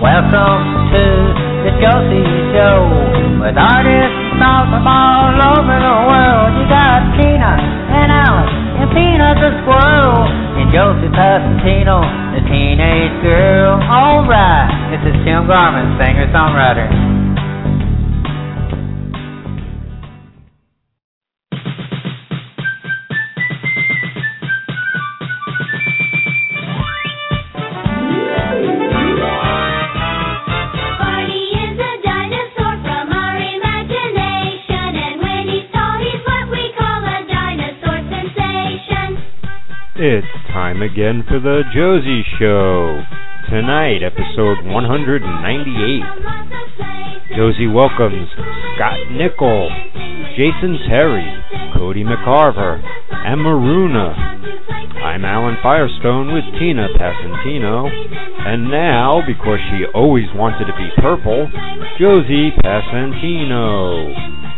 Welcome to the Josie Show with artists all from all over the world. You got Tina and Alice and Peanut the squirrel and Josie Passantino, the teenage girl. All right, this is Tim Garman, singer-songwriter. It's time again for the Josie Show. Tonight, episode 198. Josie welcomes Scott Nickel, Jason Terry, Cody McCarver, and Maruna. I'm Alan Firestone with Tina Passantino. And now, because she always wanted to be purple, Josie Passantino.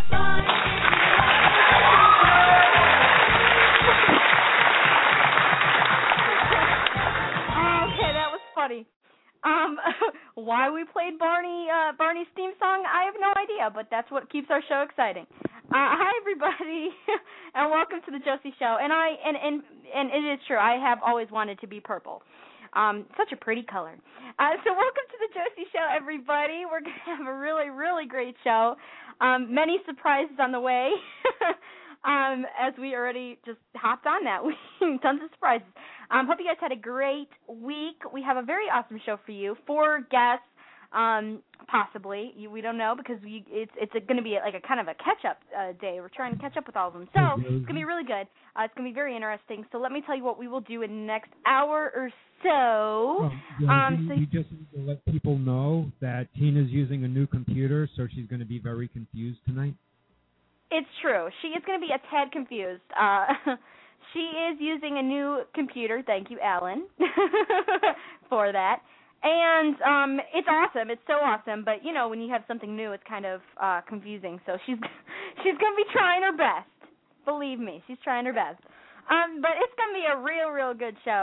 Why we played Barney's theme song, I have no idea, but that's what keeps our show exciting. Hi everybody, and welcome to the Josie Show. And it is true, I have always wanted to be purple. Such a pretty color. So welcome to the Josie Show, everybody. We're going to have a really, really great show. Many surprises on the way. As we already just hopped on that. Tons of surprises. Hope you guys had a great week. We have a very awesome show for you. 4 guests, possibly. We don't know because it's going to be like a kind of a catch-up day. We're trying to catch up with all of them. So it's going to be really good. It's going to be very interesting. So let me tell you what we will do in the next hour or so. We just need to let people know that Tina's using a new computer, so she's going to be very confused tonight. It's true. She is going to be a tad confused. She is using a new computer. Thank you, Alan, for that. And it's awesome. It's so awesome. But, you know, when you have something new, it's kind of confusing. So she's going to be trying her best. Believe me, she's trying her best. But it's going to be a real, real good show.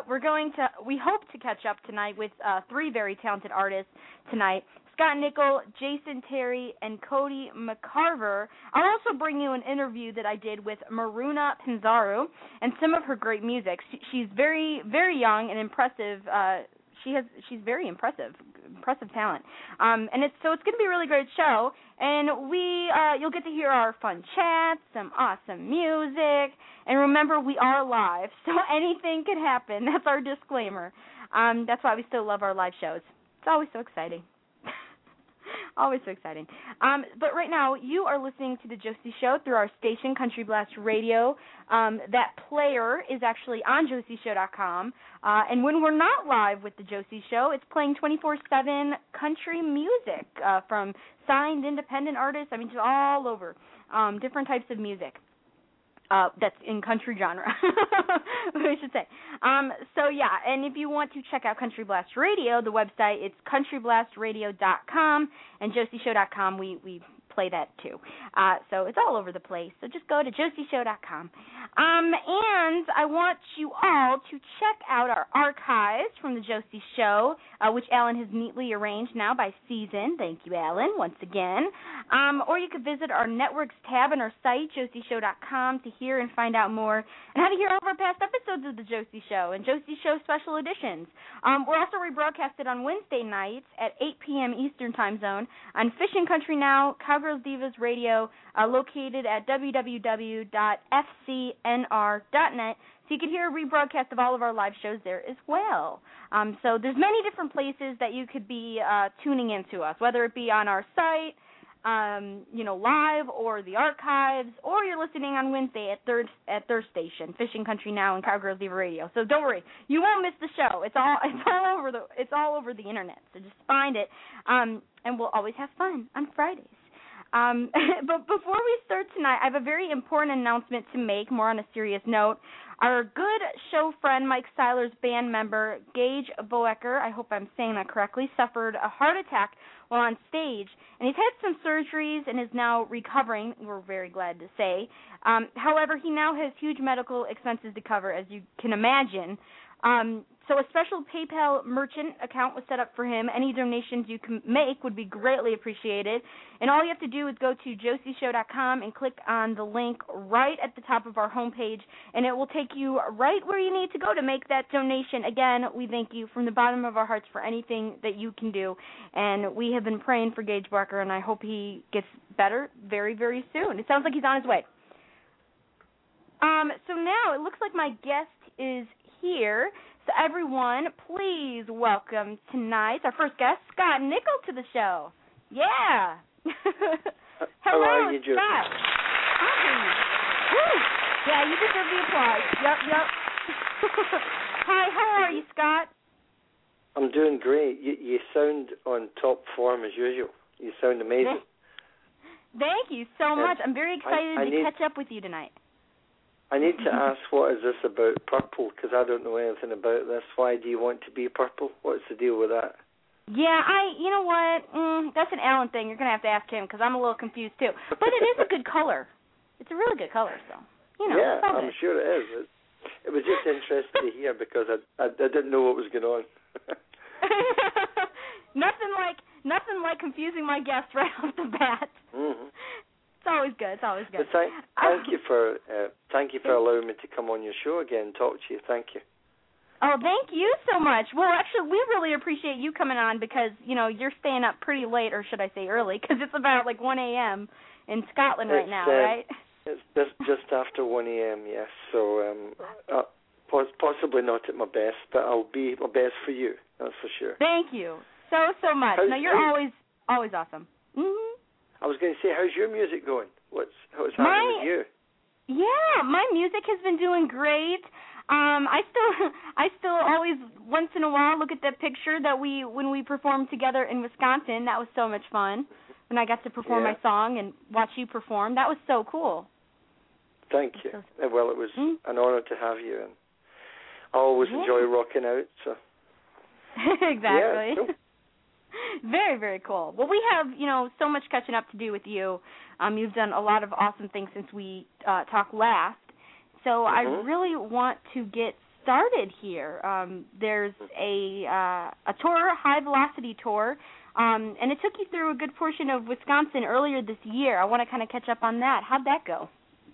We hope to catch up tonight with 3 very talented artists tonight. Scott Nickel, Jason Terry, and Cody McCarver. I'll also bring you an interview that I did with Maruna Pinzaro and some of her great music. She's very, very young and impressive. She's very impressive talent. And it's going to be a really great show. And you'll get to hear our fun chats, some awesome music. And remember, we are live, so anything could happen. That's our disclaimer. That's why we still love our live shows. It's always so exciting. Always so exciting. But right now, you are listening to The Josie Show through our station, Country Blast Radio. That player is actually on josieshow.com. And when we're not live with The Josie Show, it's playing 24/7 country music from signed independent artists. I mean, just all over. Different types of music. That's in country genre, we should say. So, yeah, and if you want to check out Country Blast Radio, the website, it's countryblastradio.com, and josieshow.com, we play that too. So it's all over the place. So just go to josieshow.com. And I want you all to check out our archives from the Josie Show, which Alan has neatly arranged now by season. Thank you, Alan, once again. Or you could visit our networks tab on our site, josieshow.com, to hear and find out more and how to hear all of our past episodes of the Josie Show and Josie Show special editions. We're also rebroadcasted on Wednesday nights at 8 p.m. Eastern Time Zone on Fishing Country Now, Cowgirls Divas Radio, located at www.fcnr.net. So you can hear a rebroadcast of all of our live shows there as well. So there's many different places that you could be tuning into us, whether it be on our site, live, or the archives, or you're listening on Wednesday at third station, Fishing Country Now and Cowgirls Diva Radio. So don't worry, you won't miss the show. It's all over the internet. So just find it, and we'll always have fun on Fridays. But before we start tonight, I have a very important announcement to make, more on a serious note. Our good show friend, Mike Seiler's band member, Gage Boecker, I hope I'm saying that correctly, suffered a heart attack while on stage, and he's had some surgeries and is now recovering, we're very glad to say. However, he now has huge medical expenses to cover, as you can imagine. So a special PayPal merchant account was set up for him. Any donations you can make would be greatly appreciated. And all you have to do is go to josieshow.com and click on the link right at the top of our homepage, and it will take you right where you need to go to make that donation. Again, we thank you from the bottom of our hearts for anything that you can do. And we have been praying for Gage Barker, and I hope he gets better very, very soon. It sounds like he's on his way. So now it looks like my guest is here. So everyone, please welcome tonight our first guest, Scott Nickel, to the show. Yeah. Hello, Scott. Hi. Woo. Yeah, you deserve the applause. Yep. Hi, how are you, Scott? I'm doing great. You sound on top form as usual. You sound amazing. Thank you so much. I'm very excited to catch up with you tonight. I need to ask, what is this about purple? Because I don't know anything about this. Why do you want to be purple? What's the deal with that? Yeah, you know what? That's an Alan thing. You're going to have to ask him because I'm a little confused too. But it is a good color. It's a really good color, so, you know. Yeah, I'm sure it is. It was just interesting to hear because I didn't know what was going on. Nothing like confusing my guests right off the bat. Mm-hmm. It's always good. It's always good. Thank you for allowing me to come on your show again and talk to you. Thank you. Oh, thank you so much. Well, actually, we really appreciate you coming on because, you know, you're staying up pretty late, or should I say early, because it's about like 1 a.m. in Scotland right now, right? It's just after 1 a.m., yes. So possibly not at my best, but I'll be at my best for you, that's for sure. Thank you so much. No, you're always awesome. Mm-hmm. I was going to say, how's your music going? What's happening with you? Yeah, my music has been doing great. I still always once in a while look at that picture that when we performed together in Wisconsin. That was so much fun. When I got to perform my song and watch you perform, that was so cool. Thank you. Well, it was an honor to have you, and I always enjoy rocking out. So exactly. Yeah, cool. Very, very cool. Well, we have, so much catching up to do with you. You've done a lot of awesome things since we talked last. So I really want to get started here. There's a tour, High Velocity Tour, and it took you through a good portion of Wisconsin earlier this year. I want to kind of catch up on that. How'd that go?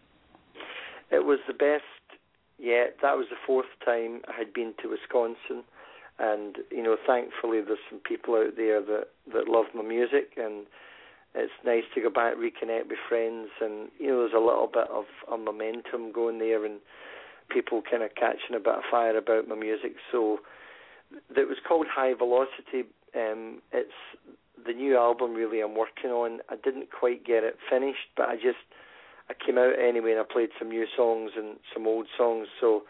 It was the best yet. That was the fourth time I had been to Wisconsin. And, thankfully there's some people out there that love my music, and it's nice to go back, reconnect with friends, and, there's a little bit of a momentum going there and people kind of catching a bit of fire about my music. So it was called High Velocity. It's the new album, really, I'm working on. I didn't quite get it finished, but I came out anyway, and I played some new songs and some old songs. So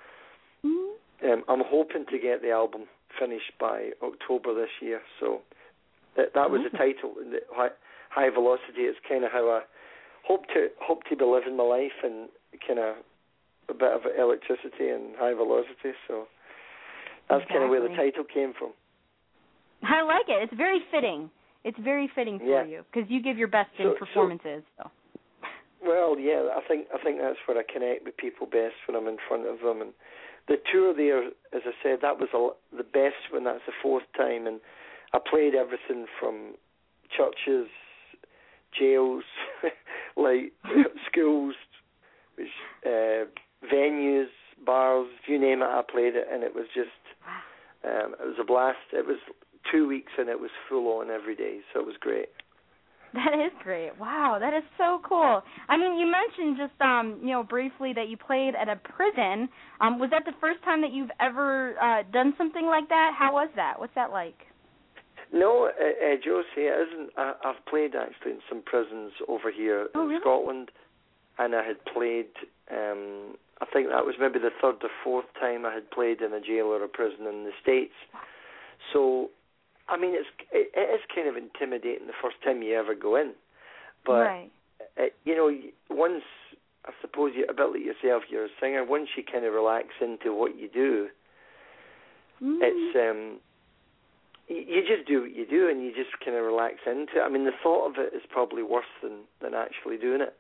I'm hoping to get the album finished by October this year. So that was the title, High Velocity. It's kind of how I hope to be living my life, and kind of a bit of electricity and high velocity. So that's kind of where the title came from. I like it. It's very fitting. It's very fitting for you because you give your best in performances. So. Well, yeah, I think that's where I connect with people best, when I'm in front of them. And the tour there, as I said, that was the best when that's the fourth time, and I played everything from churches, jails, like schools, venues, bars, you name it, I played it, and it was just, it was a blast. It was 2 weeks, and it was full on every day, so it was great. That is great. Wow, that is so cool. I mean, you mentioned just, briefly that you played at a prison. Was that the first time that you've ever done something like that? How was that? What's that like? No, Josie, it isn't. I've played, actually, in some prisons over here in Scotland, and I had played, I think that was maybe the third or fourth time I had played in a jail or a prison in the States. So, I mean, it is kind of intimidating the first time you ever go in. But, once, I suppose, a bit like yourself, you're a singer, once you kind of relax into what you do, it's, you just do what you do, and you just kind of relax into it. I mean, the thought of it is probably worse than actually doing it.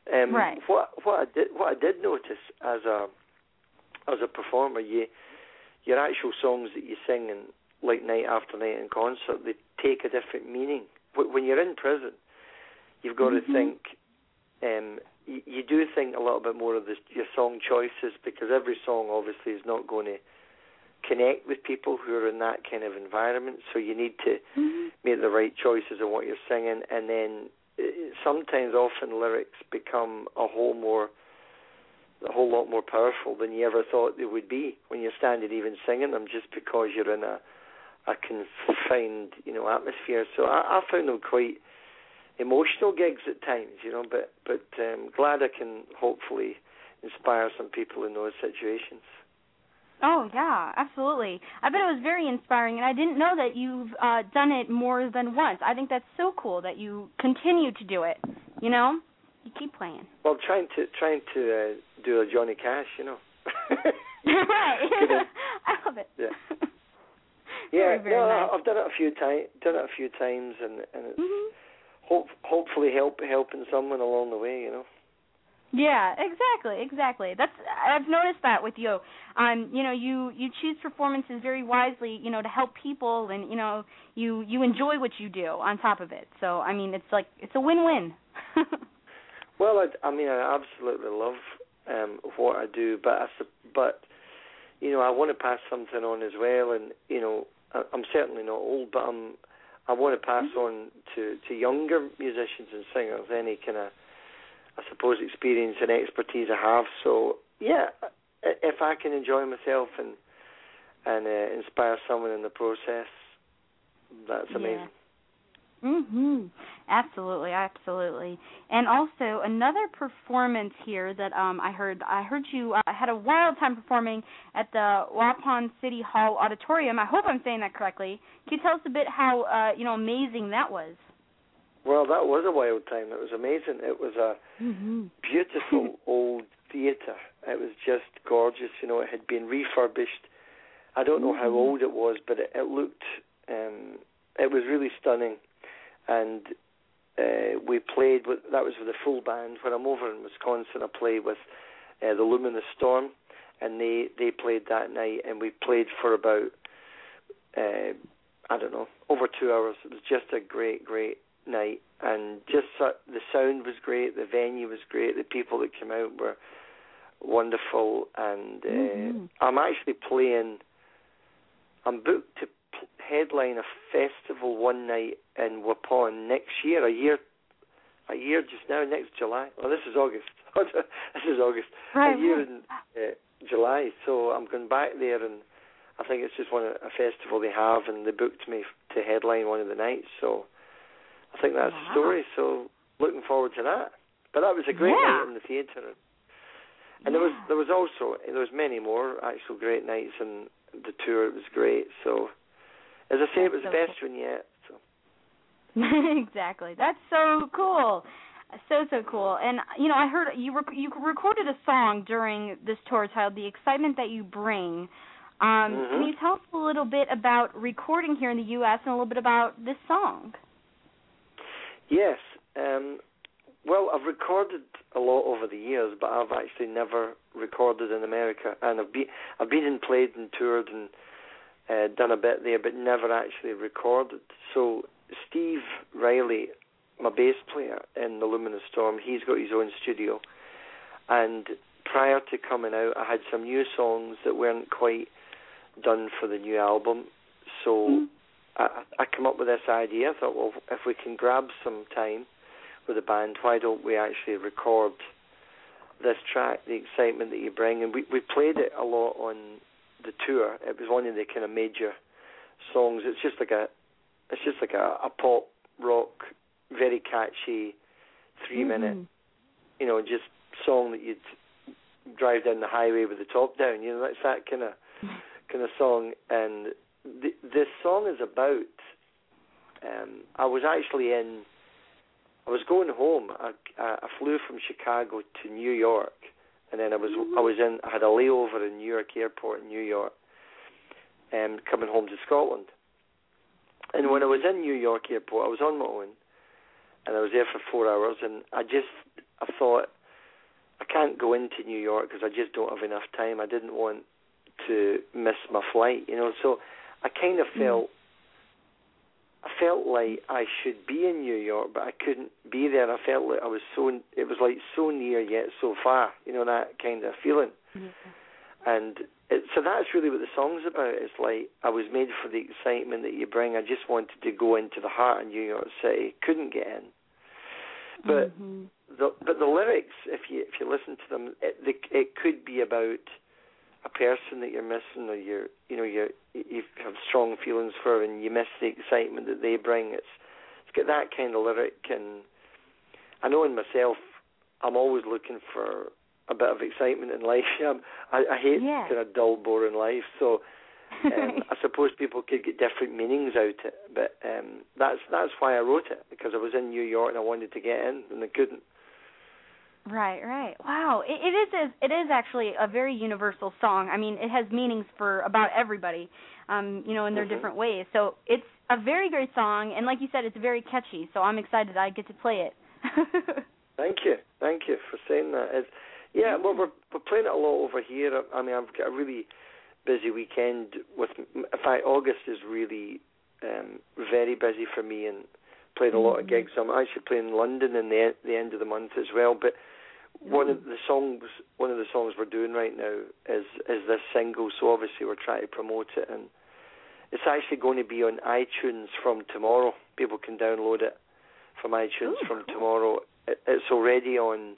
What I did notice as a performer, you your actual songs that you sing in, like night after night in concert, they take a different meaning. When you're in prison, you've got to think. You do think a little bit more of your song choices, because every song obviously is not going to connect with people who are in that kind of environment. So you need to make the right choices of what you're singing, and then sometimes, often lyrics become a whole lot more powerful than you ever thought they would be when you're standing even singing them, just because you're in a confined, atmosphere. So I found them quite emotional gigs at times, but glad I can hopefully inspire some people in those situations. Oh, yeah, absolutely. I bet it was very inspiring, and I didn't know that you've done it more than once. I think that's so cool that you continue to do it, You keep playing. Well, trying to do a Johnny Cash, Right. I love it. Yeah. Very, very nice. I've done it a few times, and it's hopefully helping someone along the way, Yeah, exactly. I've noticed that with you. You choose performances very wisely, to help people, and you enjoy what you do on top of it. So I mean, it's a win-win. Well, I absolutely love what I do, but I want to pass something on as well, and I'm certainly not old, but I want to pass on to younger musicians and singers any kind of, I suppose, experience and expertise I have. So yeah, if I can enjoy myself and inspire someone in the process, that's amazing. Absolutely. And also another performance here that I heard you had a wild time performing at the Waupun City Hall Auditorium. I hope I'm saying that correctly. Can you tell us a bit how amazing that was? Well, that was a wild time. It was amazing. It was a beautiful old theatre. It was just gorgeous. It had been refurbished. I don't know how old it was, but it looked, it was really stunning. And we played that was with a full band. When I'm over in Wisconsin, I play with the Luminous Storm, and they played that night, and we played for about, over 2 hours. It was just a great night, and just the sound was great, the venue was great, the people that came out were wonderful, and I'm booked to headline a festival one night in Waupun next year, a year just now, next July. Well, this is August. Right. A year in July, so I'm going back there, and I think it's just a festival they have, and they booked me to headline one of the nights, so I think that's the story, so looking forward to that. But that was a great night in the theatre. And there was many more actual great nights in the tour. It was great. So, as I say, it was the best one yet. So. Exactly. That's so cool. So cool. And, I heard you recorded a song during this tour titled The Excitement That You Bring. Can you tell us a little bit about recording here in the U.S. and a little bit about this song? Yes. Well, I've recorded a lot over the years, but I've actually never recorded in America. And I've been and played and toured and done a bit there, but never actually recorded. So Steve Riley, my bass player in the Luminous Storm, he's got his own studio. And prior to coming out, I had some new songs that weren't quite done for the new album. So I came up with this idea. I thought, well, if we can grab some time with the band, why don't we actually record this track, The Excitement That You Bring? And we played it a lot on the tour. It was one of the kind of major songs. It's just like a pop rock, very catchy, 3-minute, just song that you'd drive down the highway with the top down. That's that kind of song. And this song is about. I was going home. I flew from Chicago to New York, and then I had a layover in Newark Airport in New York, coming home to Scotland. And when I was in New York Airport, I was on my own, and I was there for 4 hours, and I thought, I can't go into New York because I just don't have enough time. I didn't want to miss my flight, you know. So I kind of felt like I should be in New York, but I couldn't be there. I felt like it was like so near yet so far, you know, that kind of feeling. And so that's really what the song's about. It's like I was made for the excitement that you bring. I just wanted to go into the heart of New York City, couldn't get in. But the lyrics, if you listen to them, it could be about a person that you're missing, or you have strong feelings for, and you miss the excitement that they bring. It's got that kind of lyric, and I know in myself, I'm always looking for a bit of excitement in life. I hate kind of dull, boring life, so I suppose people could get different meanings out of it, but that's why I wrote it, because I was in New York and I wanted to get in, and I couldn't. Right. Wow. It is actually a very universal song. I mean, it has meanings for about everybody, in their different ways. So it's a very great song, and like you said, it's very catchy. So I'm excited I get to play it. Thank you for saying that. Well, we're playing it a lot over here. I mean, I've got a really busy weekend in fact, August is really very busy for me, and played a lot of gigs. I'm actually playing London in the end of the month as well. But one of the songs we're doing right now is this single. So obviously we're trying to promote it, and it's actually going to be on iTunes from tomorrow. People can download it from iTunes from tomorrow. It's already on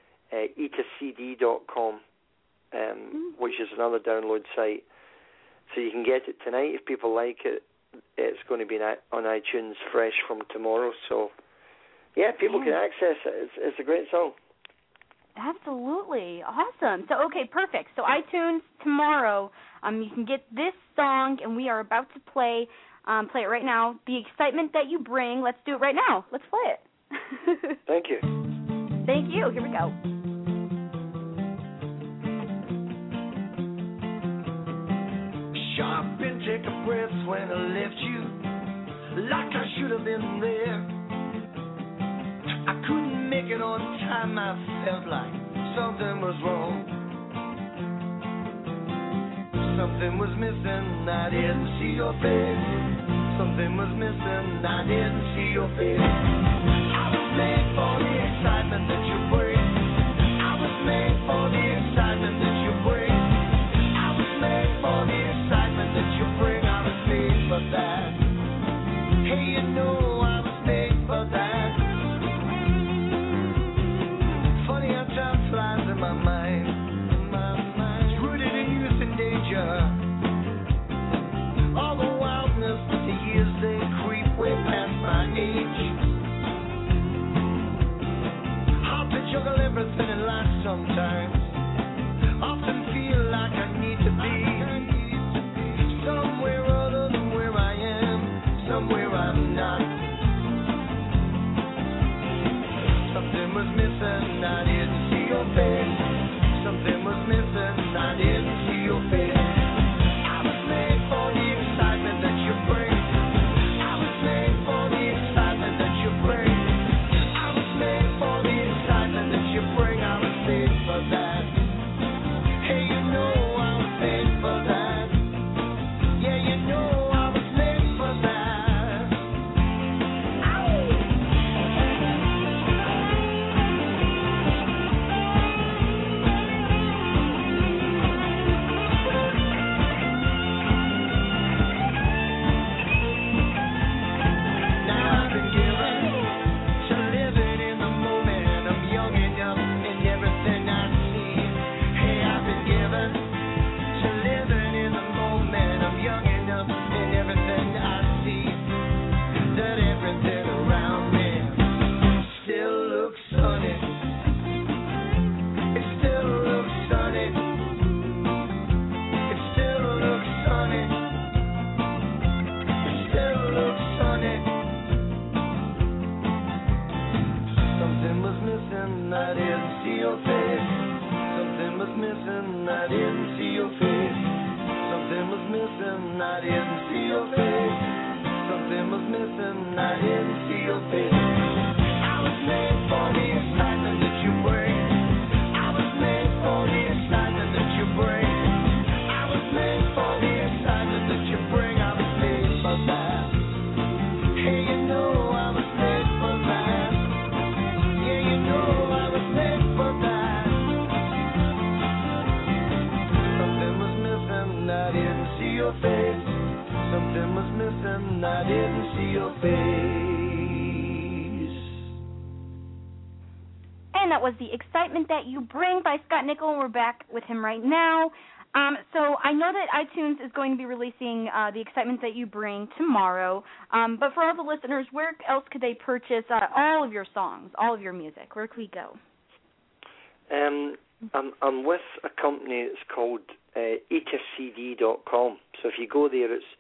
eatacd.com, which is another download site. So you can get it tonight if people like it. It's going to be on iTunes fresh from tomorrow. So, people can access it. It's a great song. Absolutely. Awesome. So, okay, perfect. So iTunes tomorrow, you can get this song, and we are about to play it right now. The Excitement That You Bring. Let's do it right now. Let's play it. Thank you. Thank you. Here we go. Sharp and take a breath when I left you, like I should have been there. I couldn't make it on time, I felt like something was wrong. Something was missing, I didn't see your face. Something was missing, I didn't see your face. I was made for the excitement that you bring. I was made for the excitement that you bring. I was made for the excitement that you bring. I was made for that. Hey, you know I was made for that. Funny how time flies in my mind. It's rooted in youth and danger. All the wildness, the years they creep way past my age. Hard to juggle everything in life sometimes. Often feel like I need to be somewhere other than where I am, somewhere I'm not. was missing, I didn't see your face. And that was The Excitement That You Bring by Scott Nickel, and we're back with him right now. So I know that iTunes is going to be releasing The Excitement That You Bring tomorrow, but for all the listeners, where else could they purchase all of your songs, all of your music? Where could we go? I'm with a company that's called eatacd.com. So if you go there, it's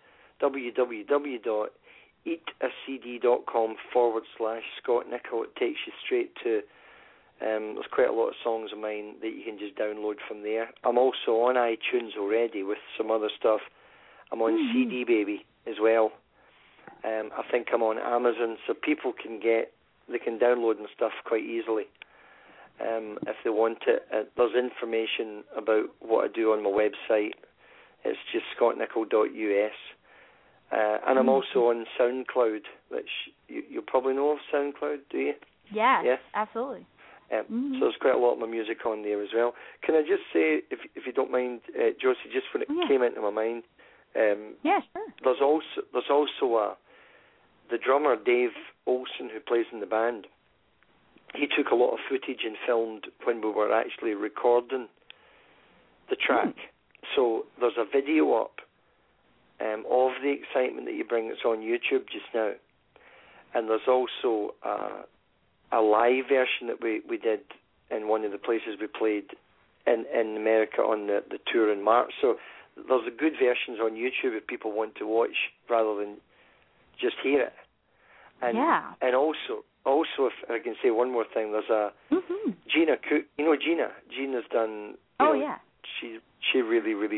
www.eatacd.com/Scott Nickel. It takes you straight to, there's quite a lot of songs of mine that you can just download from there. I'm also on iTunes already with some other stuff. I'm on CD Baby as well. I think I'm on Amazon, so people can download and stuff quite easily. If they want it. There's information about what I do on my website. It's just scottnickel.us. And I'm also on SoundCloud, which you probably know of SoundCloud, do you? Yes, absolutely. So there's quite a lot of my music on there as well. Can I just say, if you don't mind, Josie, just when it came into my mind, yeah, sure. There's also the drummer Dave Olson, who plays in the band. He took a lot of footage and filmed when we were actually recording the track. So there's a video up of The Excitement That You Bring that's on YouTube just now. And there's also a live version that we did in one of the places we played in America on the tour in March. So there's good versions on YouTube if people want to watch rather than just hear it. And also, if I can say one more thing, there's a Gina Cook. You know Gina? Gina's done. She really, really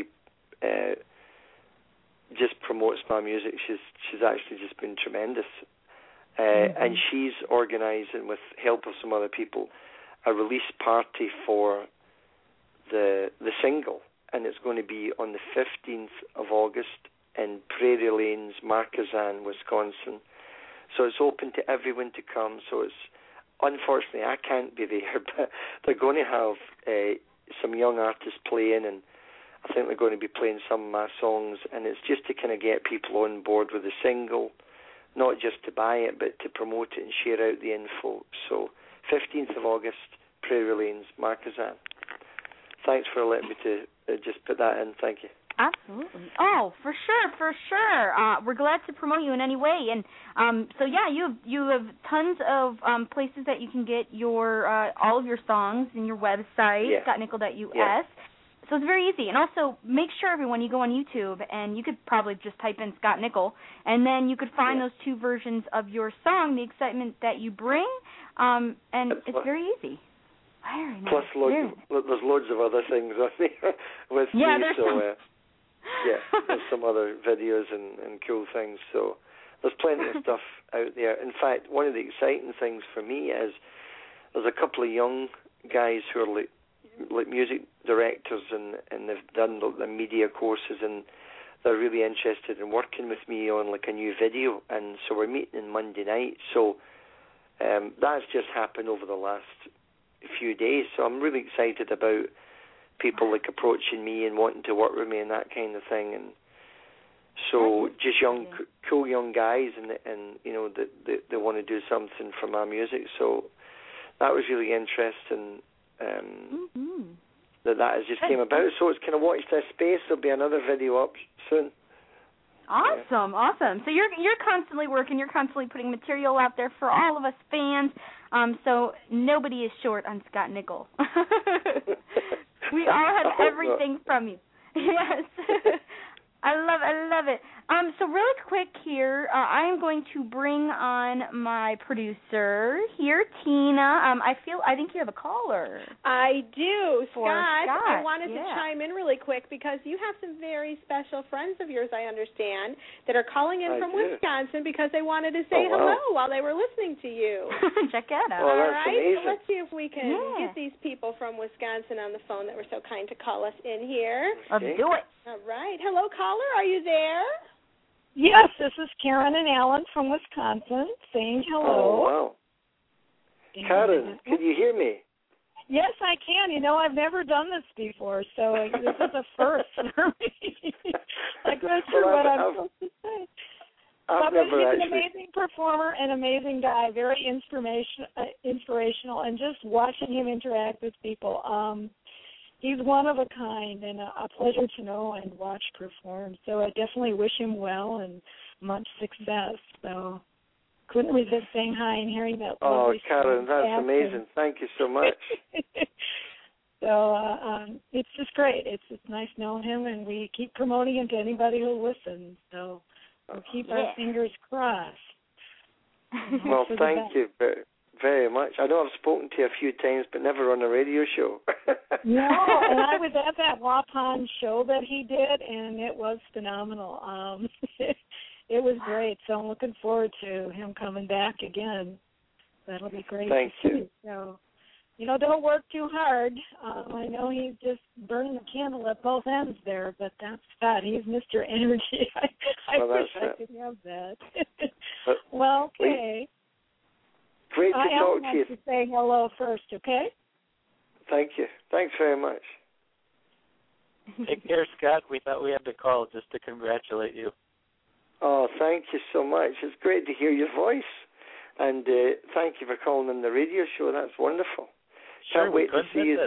just promotes my music. She's actually just been tremendous. And she's organising, with help of some other people, a release party for the single, and it's going to be on the 15th of August in Prairie Lanes, Marquezan, Wisconsin. So it's open to everyone to come. So it's, unfortunately, I can't be there, but they're going to have some young artists playing, and I think they're going to be playing some of my songs, and it's just to kind of get people on board with the single, not just to buy it, but to promote it and share out the info. So 15th of August, Prairie Lanes, Marquezan. Thanks for letting me to just put that in. Thank you. Absolutely. Oh, for sure. We're glad to promote you in any way. And so you have tons of places that you can get your all of your songs in your website, scottnickel.us. Yeah. So it's very easy. And also, make sure, everyone, you go on YouTube, and you could probably just type in Scott Nickel, and then you could find those two versions of your song, The Excitement That You Bring, and it's very easy. Very nice. Plus, there's loads of other things on there with me. There's some other videos and cool things. So there's plenty of stuff out there. In fact, one of the exciting things for me is there's a couple of young guys who are like music directors, and they've done the media courses, and they're really interested in working with me on like a new video. And so we're meeting on Monday night. So that's just happened over the last few days. So I'm really excited about people like approaching me and wanting to work with me and that kind of thing. And so just cool young guys, and you know, they want to do something for my music. So that was really interesting. That has just came about. So it's kind of watch this space. There'll be another video up soon. Awesome. So you're constantly working. You're constantly putting material out there for all of us fans. So nobody is short on Scott Nickel. We all have everything from you. Yes. I love it. So really quick here, I am going to bring on my producer here, Tina. I think you have a caller. I do, Scott. I wanted to Yeah. chime in really quick because you have some very special friends of yours, I understand, that are calling in from Wisconsin because they wanted to say hello while they were listening to you. Check that out. Oh, All that's right, amazing. so let's see if we can get these people from Wisconsin on the phone that were so kind to call us in here. Let's do it. All right. Hello, caller. Are you there? Yes, this is Karen and Alan from Wisconsin saying hello. Oh, wow. Karen, can you hear me? Yes, I can. You know, I've never done this before, so this is a first for me. I'm not sure what I'm supposed to say. But he's an amazing performer, an amazing guy, very inspirational, and just watching him interact with people. He's one of a kind and a pleasure to know and watch perform. So I definitely wish him well and much success. So couldn't resist saying hi and hearing that. Oh, Karen, that's amazing. Thank you so much. So it's just great. It's nice knowing him, and we keep promoting him to anybody who listens. So we'll keep our fingers crossed. Well, thank you very much. I know I've spoken to you a few times, but never on a radio show. No, and I was at that Waupun show that he did, and it was phenomenal. It was great, so I'm looking forward to him coming back again. That'll be great. Thank you. So, don't work too hard. I know he's just burning the candle at both ends there, but that's Scott. He's Mr. Energy. I wish I could have that. Well, okay. Great to talk to you. To say hello first, okay? Thank you. Thanks very much. Take care, Scott. We thought we had to call just to congratulate you. Oh, thank you so much. It's great to hear your voice. And thank you for calling in the radio show. That's wonderful. Sure, Can't wait to see you.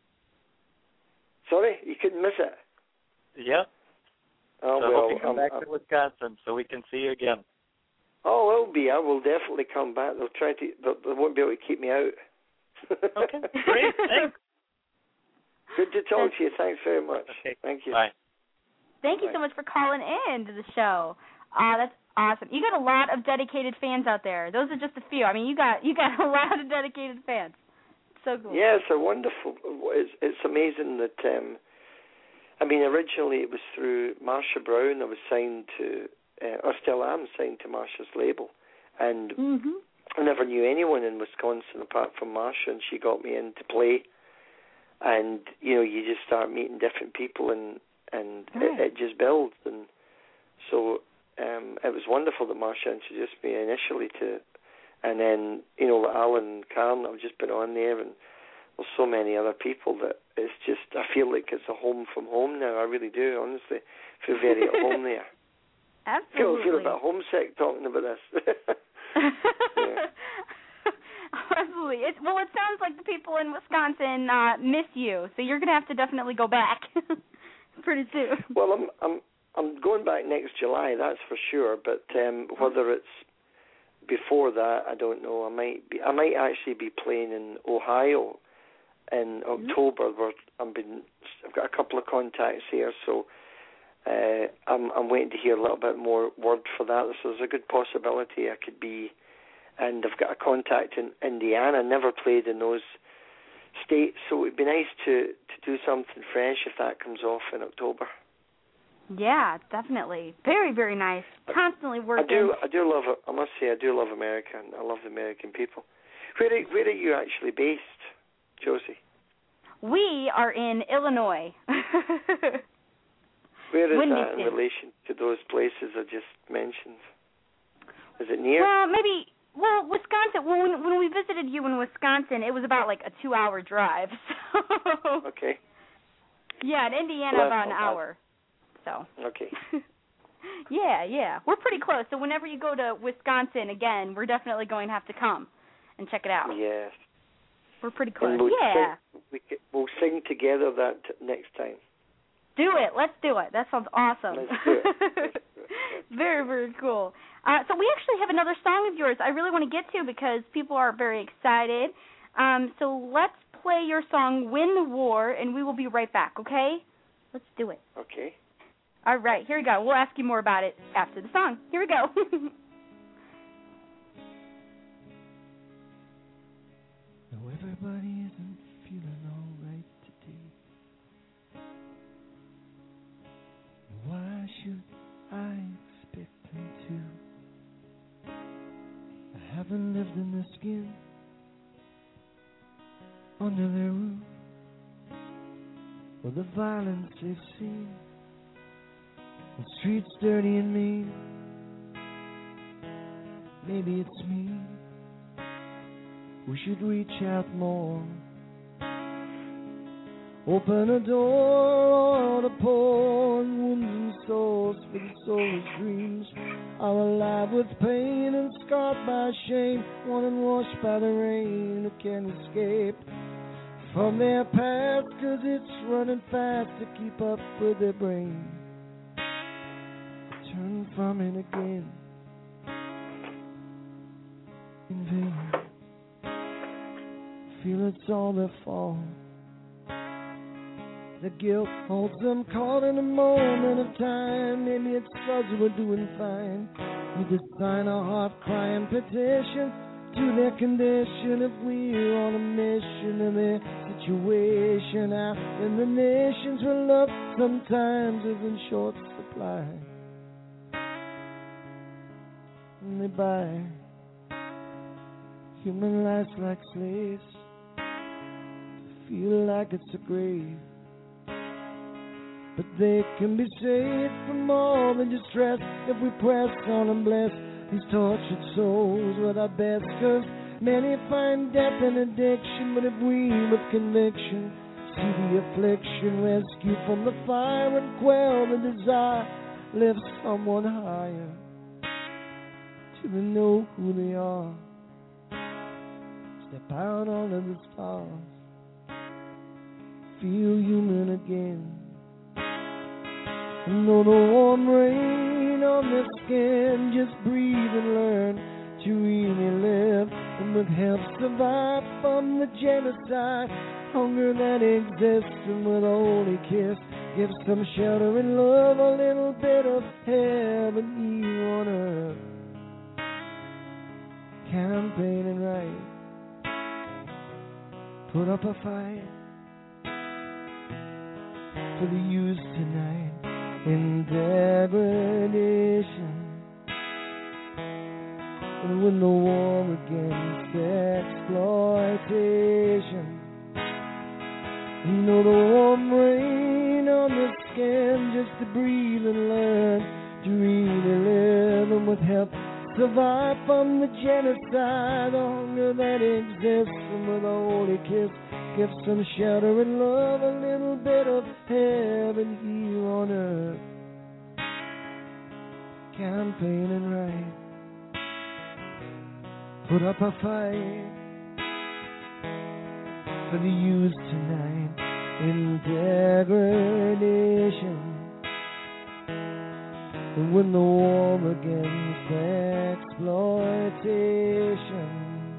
Sorry? You couldn't miss it? Yep. Oh, so I hope you come back to Wisconsin so we can see you again. Oh, I will definitely come back. They won't be able to keep me out. Okay, great. Thanks. Good to talk to you. Thanks very much. Okay. Thank you. Bye. Thank you so much for calling in to the show. That's awesome. You got a lot of dedicated fans out there. Those are just a few. I mean, you got a lot of dedicated fans. So cool. Yes, they're wonderful. It's amazing that. Originally it was through Marsha Brown. I was signed to. I still am signed to Marsha's label, and I never knew anyone in Wisconsin apart from Marsha, and she got me in to play. And you just start meeting different people, and it just builds. And so it was wonderful that Marsha introduced me initially to, and then Alan and Karen. I've just been on there, and there's so many other people that it's just I feel like it's a home from home now. I really do, honestly. I feel very at home there. Absolutely. I feel a bit homesick talking about this. Absolutely. It sounds like the people in Wisconsin miss you, so you're going to have to definitely go back pretty soon. Well, I'm going back next July, that's for sure. But whether it's before that, I don't know. I might actually be playing in Ohio in October. Where I've got a couple of contacts here, so. I'm waiting to hear a little bit more word for that. So there's a good possibility I could be, and I've got a contact in Indiana. Never played in those states, so it'd be nice to do something fresh if that comes off in October. Yeah, definitely. Very, very nice. Constantly working. I do love it. I must say, I do love America, and I love the American people. Where are you actually based, Josie? We are in Illinois. Where is that in relation to those places I just mentioned? Is it near? Well, Wisconsin, when we visited you in Wisconsin, it was about like a 2-hour drive. So. Okay. Yeah, in Indiana, about an hour. So. Okay. Yeah. We're pretty close. So whenever you go to Wisconsin again, we're definitely going to have to come and check it out. Yes. We're pretty close. We'll sing together that next time. Do it. Let's do it. That sounds awesome. Let's do it. Very, very cool. So we actually have another song of yours I really want to get to because people are very excited. So let's play your song, Win the War, and we will be right back, okay? Let's do it. Okay. All right, here we go. We'll ask you more about it after the song. Here we go. No, everybody isn't feeling all right today. Why should I expect them to? I haven't lived in their skin, under their roof, or the violence they've seen. The streets dirty and mean. Maybe it's me who should reach out more. Open a door to pour wounds and souls for the soulless dreams are alive with pain and scarred by shame, worn and washed by the rain, who can't escape from their past, 'cause it's running fast to keep up with their brain. Turn from it again in vain. Feel it's all their fault. The guilt holds them caught in a moment of time. Maybe it's 'cause we're doing fine. We just sign a heart-crying petition to their condition. If we're on a mission in their situation, out in the nations where love sometimes is in short supply, and they buy human lives like slaves, feel like it's a grave. But they can be saved from all the distress if we press on and bless these tortured souls with our best. 'Cause many find death and addiction, but if we with conviction see the affliction, rescue from the fire and quell the desire, lift someone higher till they know who they are. Step out onto the stars, feel human again. And know the warm rain on their skin, just breathe and learn to really live, and with help survive from the genocide, hunger that exists, and with a holy kiss give some shelter and love, a little bit of heaven here on earth. Campaigning right, put up a fight for the youth tonight in degradation, and win the war against exploitation. You know the warm rain on the skin, just to breathe and learn to really live, and with help survive from the genocide, the hunger that exists, and with a holy kiss give some shelter and love, a little bit of heaven here on earth. Campaigning right, put up a fight for the youth tonight in degradation, and win the war against exploitation.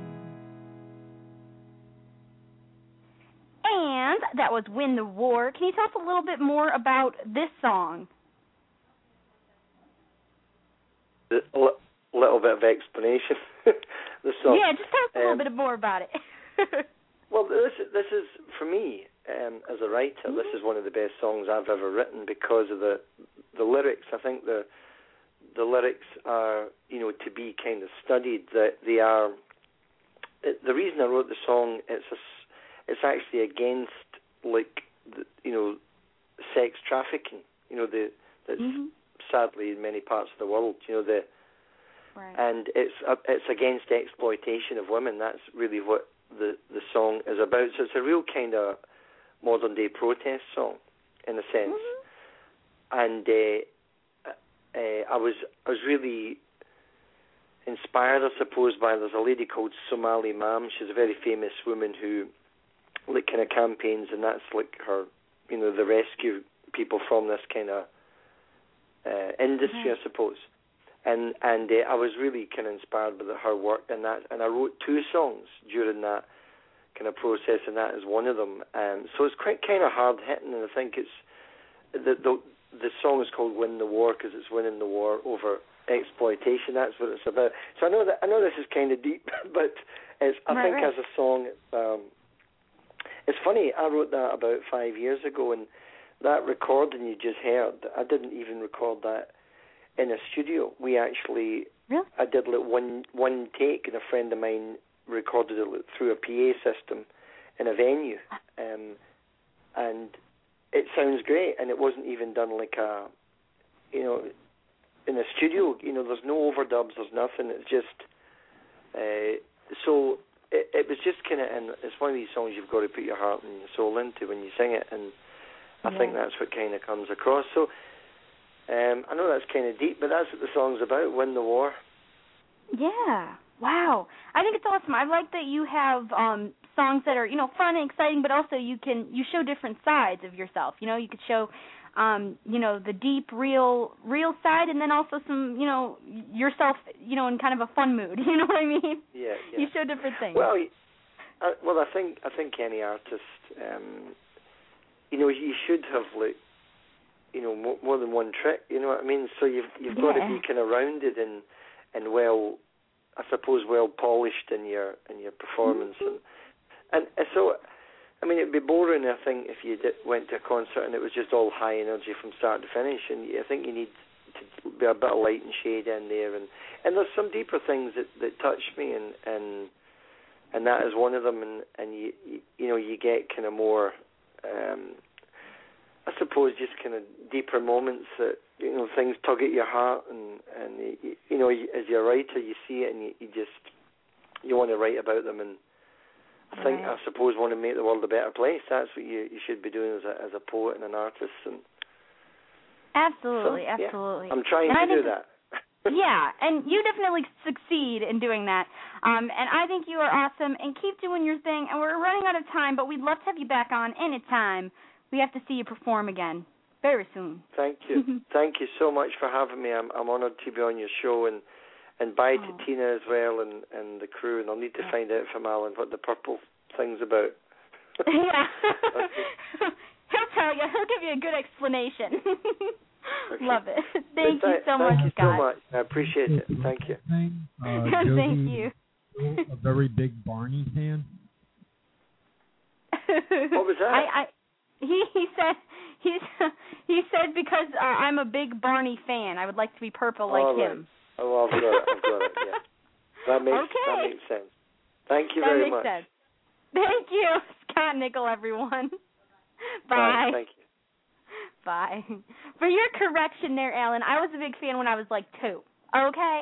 And that was Win the War. Can you tell us a little bit more about this song? A little bit of explanation. The song. Yeah, just tell us a little bit more about it. Well, this is for me as a writer. Mm-hmm. This is one of the best songs I've ever written because of the lyrics. I think the lyrics are, to be kind of studied. That they are. The reason I wrote the song, it's actually against sex trafficking. That's sadly in many parts of the world. Right. And it's against exploitation of women. That's really what the song is about. So it's a real kind of modern day protest song, in a sense. Mm-hmm. And I was really inspired, I suppose, by there's a lady called Somali Mam. She's a very famous woman who kind of campaigns, and that's like her, the rescue people from this kind of industry, I suppose. And I was really kind of inspired by her work and that, and I wrote 2 songs during that kind of process, and that is one of them. So it's quite kind of hard hitting, and I think it's the song is called "Win the War" because it's winning the war over exploitation. That's what it's about. So I know this is kind of deep, but I think as a song, it's funny. I wrote that about 5 years ago, and that recording you just heard, I didn't even record that in a studio. We actually, I did like one take, and a friend of mine recorded it through a PA system in a venue, and it sounds great. And it wasn't even done like in a studio. There's no overdubs, there's nothing. It's just so it was just kind of, and it's one of these songs you've got to put your heart and your soul into when you sing it, and I think that's what kind of comes across. So I know that's kind of deep, but that's what the song's about, win the war. Yeah. Wow. I think it's awesome. I like that you have songs that are, fun and exciting, but also you show different sides of yourself. You could show the deep, real side, and then also some, yourself, in kind of a fun mood. You know what I mean? Yeah. You show different things. Well, I think any artist, you should have more than one trick. You know what I mean? So you've got to be kind of rounded and well, I suppose, well polished in your performance, and so. I mean, it'd be boring, I think, if you went to a concert and it was just all high energy from start to finish. And I think you need to be a bit of light and shade in there. And there's some deeper things that touch me, and that is one of them. And you get kind of more, I suppose, just kind of deeper moments that things tug at your heart. And as you're a writer, you see it and you want to write about them. And I suppose, want to make the world a better place. That's what you should be doing as a poet and an artist. And absolutely. Yeah, I'm trying to do that. Yeah, and you definitely succeed in doing that. And I think you are awesome, and keep doing your thing. And we're running out of time, but we'd love to have you back on anytime. We have to see you perform again very soon. Thank you. Thank you so much for having me. I'm honoured to be on your show, and bye to Tina as well and the crew. And I'll need to find out from Alan what the purple thing's about. Yeah. He'll tell you. He'll give you a good explanation. Okay. Love it. Thank you so much, Scott. Thank you so much. I appreciate it. Thank you. Thank you. A very big Barney fan. What was that? He said because I'm a big Barney fan, I would like to be purple like him. Oh, I've got it. Yeah, that makes sense. Thank you very much. That makes sense. Thank you, Scott Nickel, everyone. Bye. Thank you. Bye. For your correction there, Alan, I was a big fan when I was like 2. Okay.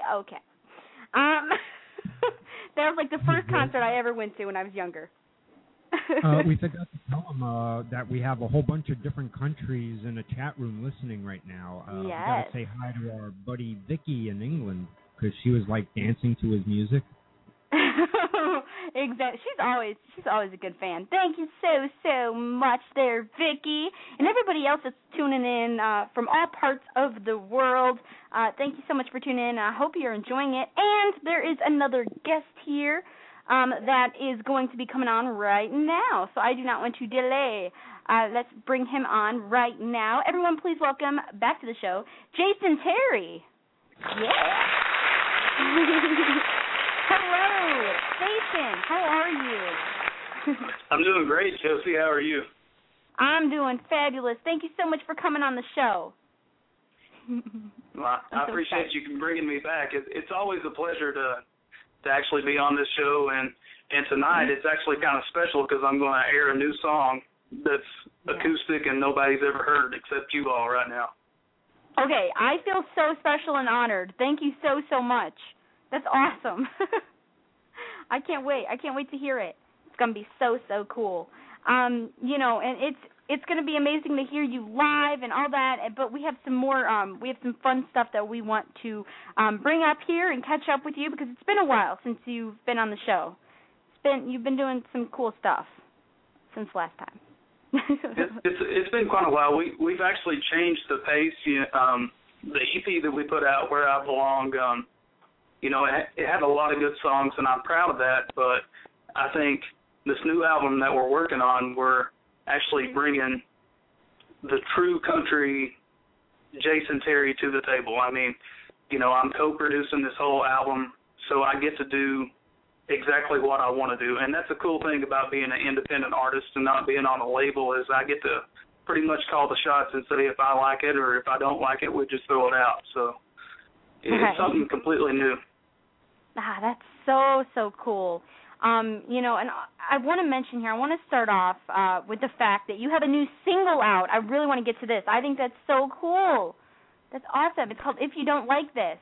That was like the first concert I ever went to when I was younger. We forgot to tell them that we have a whole bunch of different countries in a chat room listening right now. Yes. We got to say hi to our buddy Vicky in England because she was like dancing to his music. Exactly. She's always a good fan. Thank you so much there, Vicky, and everybody else that's tuning in from all parts of the world. Thank you so much for tuning in. I hope you're enjoying it. And there is another guest here that is going to be coming on right now, so I do not want to delay. Let's bring him on right now. Everyone, please welcome back to the show, Jason Terry. Yeah. Hello, Jason. How are you? I'm doing great, Josie. How are you? I'm doing fabulous. Thank you so much for coming on the show. Well, I appreciate you bringing me back. It's always a pleasure to actually be on this show, and tonight it's actually kind of special because I'm going to air a new song that's acoustic and nobody's ever heard except you all right now. Okay, I feel so special and honored. Thank you so much. That's awesome. I can't wait. I can't wait to hear it. It's going to be so cool. And it's going to be amazing to hear you live and all that, but we have some more, we have some fun stuff that we want to bring up here and catch up with you because it's been a while since you've been on the show. You've been doing some cool stuff since last time. It's been quite a while. We've actually changed the pace. The EP that we put out, Where I Belong, it had a lot of good songs, and I'm proud of that, but I think this new album that we're working on, we're actually bringing the true country Jason Terry to the table. I mean, I'm co-producing this whole album, so I get to do exactly what I want to do, and that's a cool thing about being an independent artist and not being on a label is I get to pretty much call the shots and say if I like it or if I don't like it, we just throw it out. So it's something completely new. That's so cool. And I want to mention here, I want to start off with the fact that you have a new single out. I really want to get to this. I think that's so cool. That's awesome. It's called If You Don't Like This.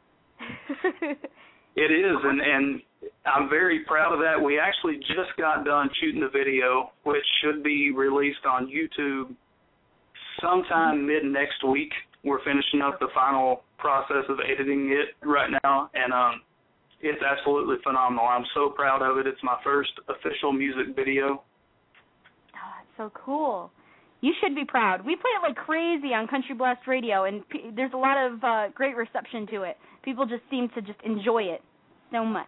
It is, and I'm very proud of that. We actually just got done shooting the video, which should be released on YouTube sometime mid-next week. we're finishing up the final process of editing it right now, and it's absolutely phenomenal. I'm so proud of it. It's my first official music video. Oh, it's so cool. You should be proud. We play it like crazy on Country Blast Radio, and there's a lot of great reception to it. People just seem to just enjoy it so much.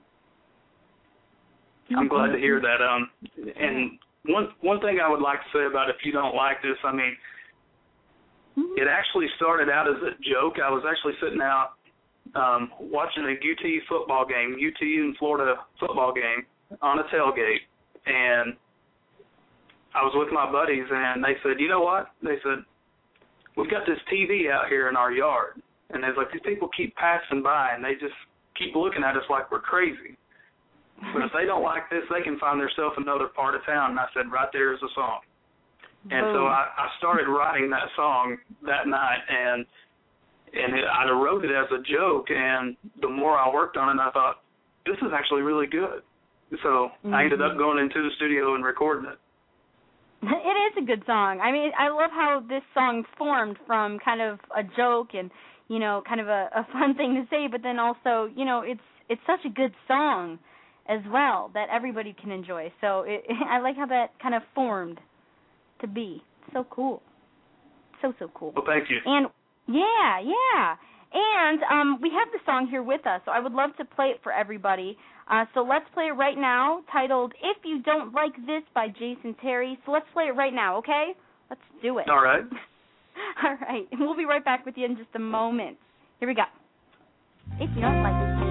I'm glad to hear that. And one thing I would like to say about If You Don't Like This, I mean, it actually started out as a joke. I was actually sitting out watching a UT football game, UT and Florida football game on a tailgate, and I was with my buddies, and they said, you know what? They said, we've got this TV out here in our yard, and there's like these people keep passing by, and they just keep looking at us like we're crazy. But if they don't like this, they can find themselves another part of town. And I said, right there is a song. And so I started writing that song that night, and I wrote it as a joke, and the more I worked on it, I thought, this is actually really good. So I ended up going into the studio and recording it. It is a good song. I mean, I love how this song formed from kind of a joke and, you know, kind of a fun thing to say, but then also, you know, it's such a good song as well that everybody can enjoy. So I like how that kind of formed to be. So cool. So cool. Well, thank you. And yeah. And we have the song here with us, so I would love to play it for everybody. So let's play it right now, titled If You Don't Like This by Jason Terry. So let's play it right now, okay? Let's do it. All right. All right. And we'll be right back with you in just a moment. Here we go. If You Don't Like This.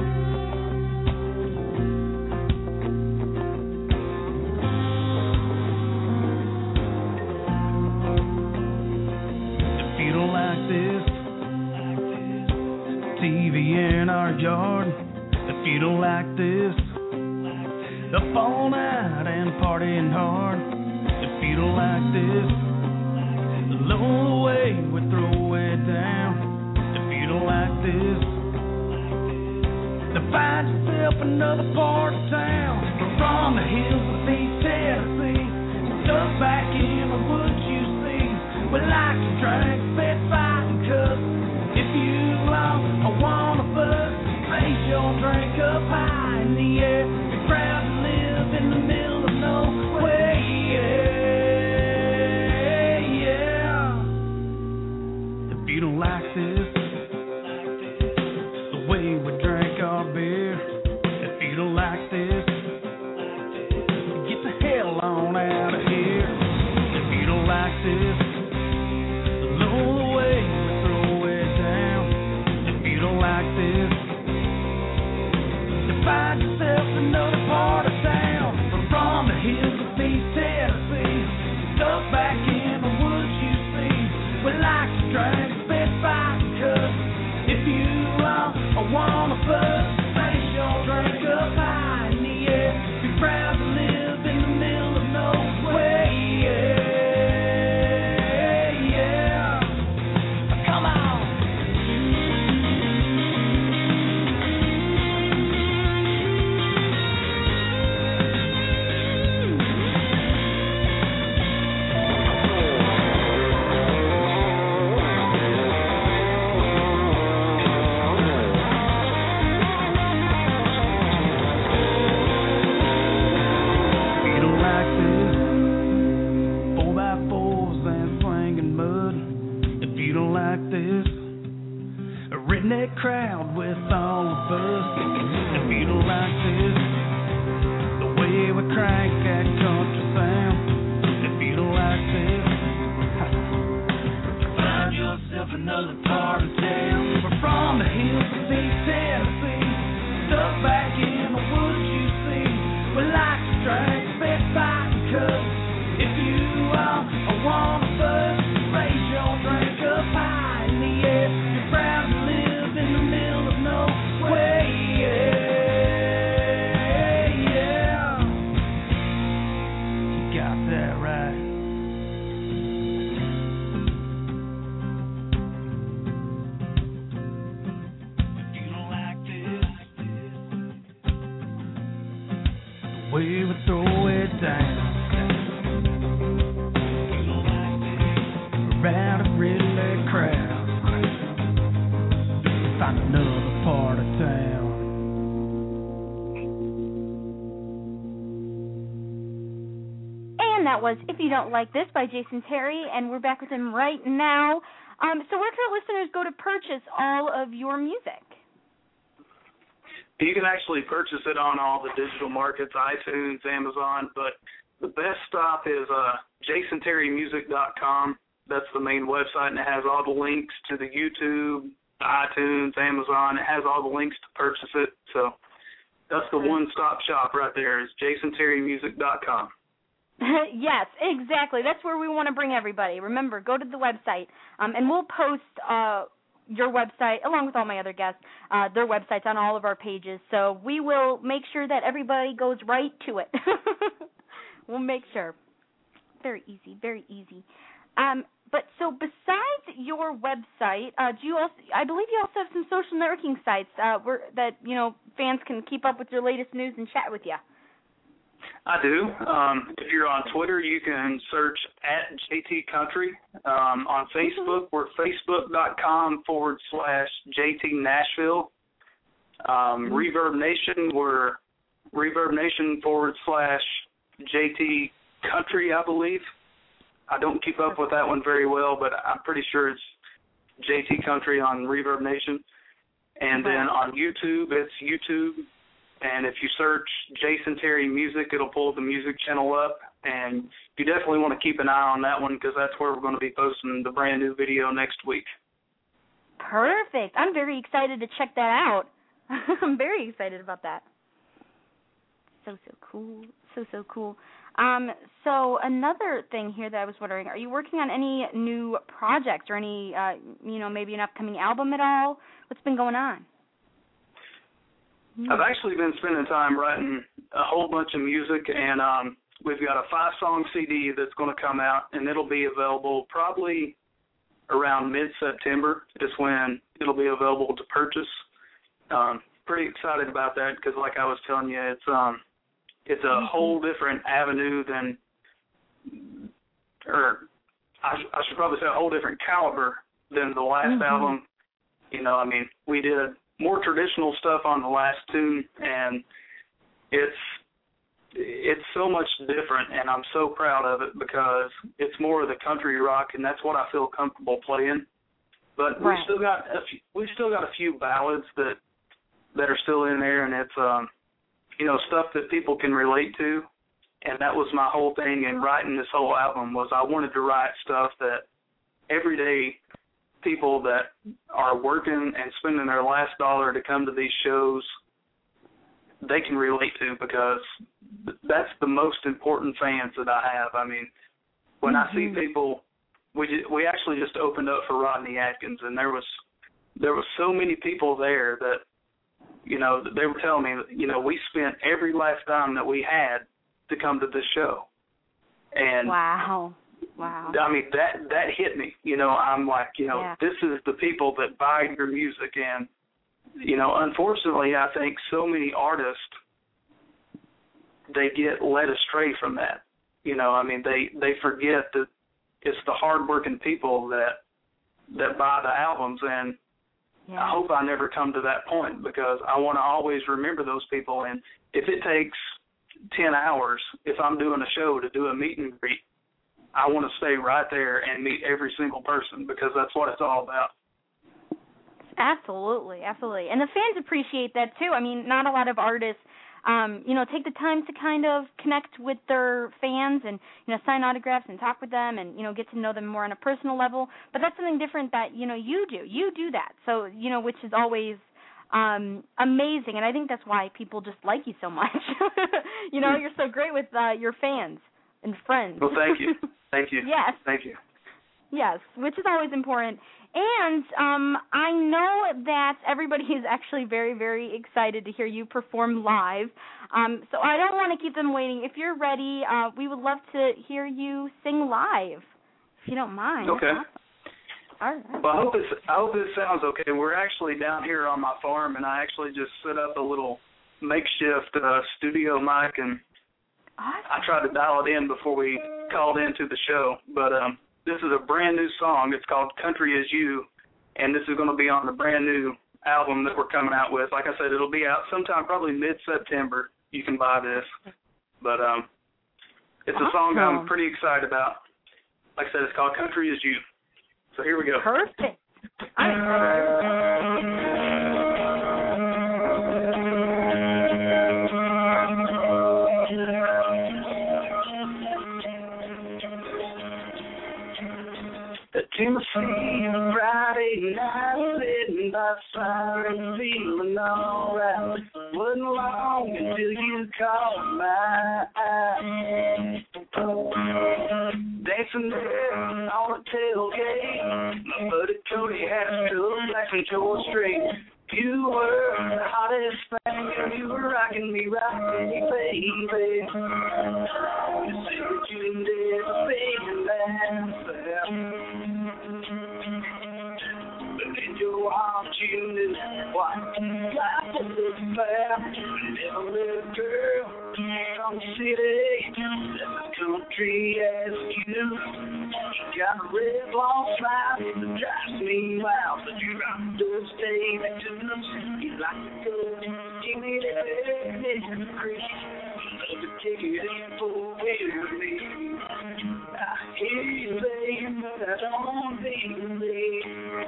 If you don't like this TV in our yard, if you don't like this, the fall night and partying hard, if you don't like this, the lonely way we throw it down, if you don't like this, then find yourself another part of town. From the hills of East Tennessee, stuck back in the woods you see, we like to drink, spit, fight, and cuss. If you long, I wanna buzz. Raise your drink up high in the air. Be proud to live in the middle of nowhere. Yeah. If you don't like this, the way we drink our beer. If you don't like this, get the hell on out of here. If you don't like this, the lonely way we throw it down. If you don't like this, find yourself another part of town. From the hills of East Tennessee, stuck back in the woods you see, we like to drink, spit, fight, and cuss. If you wanna buzz, raise your drink up high in the air. Be proud to live in the middle of nowhere. Yeah. Come on. Redneck crowd with all of us. If you don't like this, the way we crank that country sound. If you don't like this, find yourself another part of town. We're from the hills of East Tennessee, stuck back in the woods you see. We like to drink, spit, fight, and cuss. If you want to buzz, raise your drink up high in the air. You're proud to live in the middle of nowhere. Yeah. You got that right. If you don't like this, the way we throw it down. If you don't like this, around a redneck crowd. that was If You Don't Like This by Jason Terry, and we're back with him right now. So where can our listeners go to purchase all of your music? You can actually purchase it on all the digital markets, iTunes, Amazon, but the best stop is jasonterrymusic.com. That's the main website, and it has all the links to the YouTube, iTunes, Amazon. It has all the links to purchase it. So that's the one-stop shop right there is jasonterrymusic.com. Yes, exactly. That's where we want to bring everybody. Remember, go to the website, and we'll post your website, along with all my other guests, their websites on all of our pages. So we will make sure that everybody goes right to it. We'll make sure. Very easy, very easy. But so besides your website, do you also? I believe you also have some social networking sites where that fans can keep up with your latest news and chat with you. I do. If you're on Twitter, you can search @JT Country. On Facebook, we're facebook.com/JT Nashville. Reverb Nation, we're Reverb Nation /JT Country, I believe. I don't keep up with that one very well, but I'm pretty sure it's JT Country on Reverb Nation. And then on YouTube, it's YouTube. And if you search Jason Terry Music, it'll pull the music channel up. And you definitely want to keep an eye on that one because that's where we're going to be posting the brand new video next week. Perfect. I'm very excited to check that out. I'm very excited about that. So cool. So cool. So another thing here that I was wondering, are you working on any new projects or any, maybe an upcoming album at all? What's been going on? I've actually been spending time writing a whole bunch of music, and we've got a 5-song CD that's going to come out, and it'll be available probably around mid-September is when it'll be available to purchase. Pretty excited about that because, like I was telling you, it's a whole different avenue than, or I should probably say a whole different caliber than the last album. We did more traditional stuff on the last tune, and it's so much different, and I'm so proud of it because it's more of the country rock, and that's what I feel comfortable playing. But we still got a few ballads that are still in there, and it's stuff that people can relate to, and that was my whole thing in writing this whole album was I wanted to write stuff that everyday people that are working and spending their last dollar to come to these shows, they can relate to because that's the most important fans that I have. I mean, when I see people, we actually just opened up for Rodney Atkins, and there was so many people there that, they were telling me, we spent every last dime that we had to come to this show. And wow. I mean, that hit me. I'm like, this is the people that buy your music. And, unfortunately, I think so many artists, they get led astray from that. They forget that it's the hardworking people that buy the albums. And I hope I never come to that point because I want to always remember those people. And if it takes 10 hours, if I'm doing a show to do a meet and greet, I want to stay right there and meet every single person because that's what it's all about. Absolutely. And the fans appreciate that too. I mean, not a lot of artists, take the time to kind of connect with their fans and, sign autographs and talk with them and, get to know them more on a personal level. But that's something different that, you do. You do that. So, which is always amazing. And I think that's why people just like you so much. You're so great with your fans and friends. Well, thank you. Thank you. Yes. Thank you. Yes, which is always important. And I know that everybody is actually very, very excited to hear you perform live. So I don't want to keep them waiting. If you're ready, we would love to hear you sing live, if you don't mind. Okay. Awesome. All right. Well, I hope this sounds okay. We're actually down here on my farm, and I actually just set up a little makeshift studio mic, and awesome. I tried to dial it in before we called into the show. But this is a brand new song. It's called Country Is You, and this is going to be on the brand new album that we're coming out with. Like I said, it'll be out sometime probably mid-September. You can buy this. But It's a song I'm pretty excited about. Like I said, it's called Country Is You. So here we go. Perfect. Tennessee, Friday night, sitting by the fire and feeling alright. Wasn't long until you caught my eye. Dancing there on the tailgate, my buddy Cody had a still black from George Strait. You were the hottest thing, you were rocking me, baby. You said that you never been that. But in your arms you knew what life was about. Never let a girl from the city that's country as you. You got a red long smile that drives me wild, but you rock those days that you like to go. Give me that creek. Love to take it in for with me. I hear you saying, but I don't believe.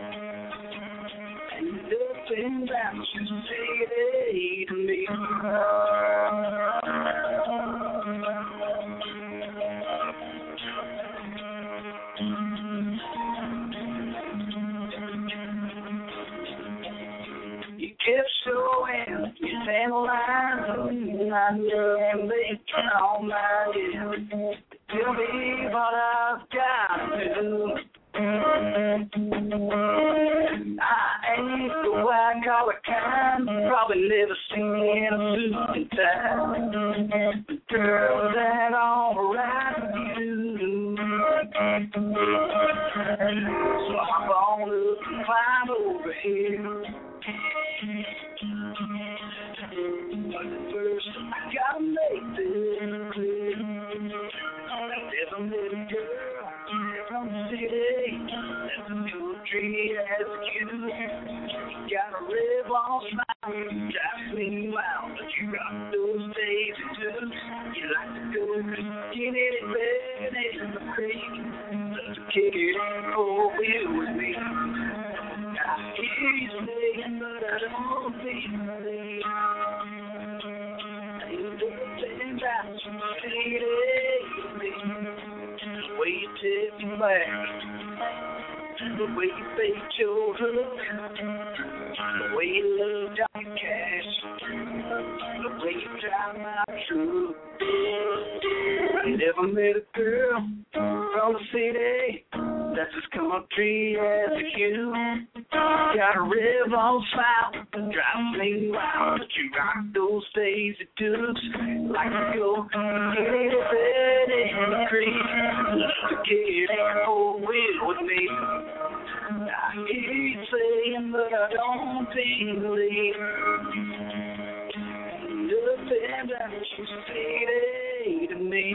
And nothing that you say to me. You kept showing your tan lines, and they turn on my head. Tell me what I've got to do. I ain't the white collar kind, probably never seen me in a suit and tie. But girl, is that alright with you? So hop on up and climb over here. But first, I gotta make this clear. There's a little girl from the city that's a country as you. You got a red long smile, drives me wild, but you got those days too. You like to go get it in bed in the creek, love to kick it in for you with me. I hear you saying, but I don't believe. Ain't nothing about you, lady. The way you tip me back, the way you fake your hook, the way you look down your cash, the way you drive my truck. I never met a girl from the city that's as country as you. Got a red long smile, drives me wild, but you rock those Daisy Dukes. Like to go get it in the creek, love to get in for wheel with me. I hear you saying, but I don't believe nothing that you say to me.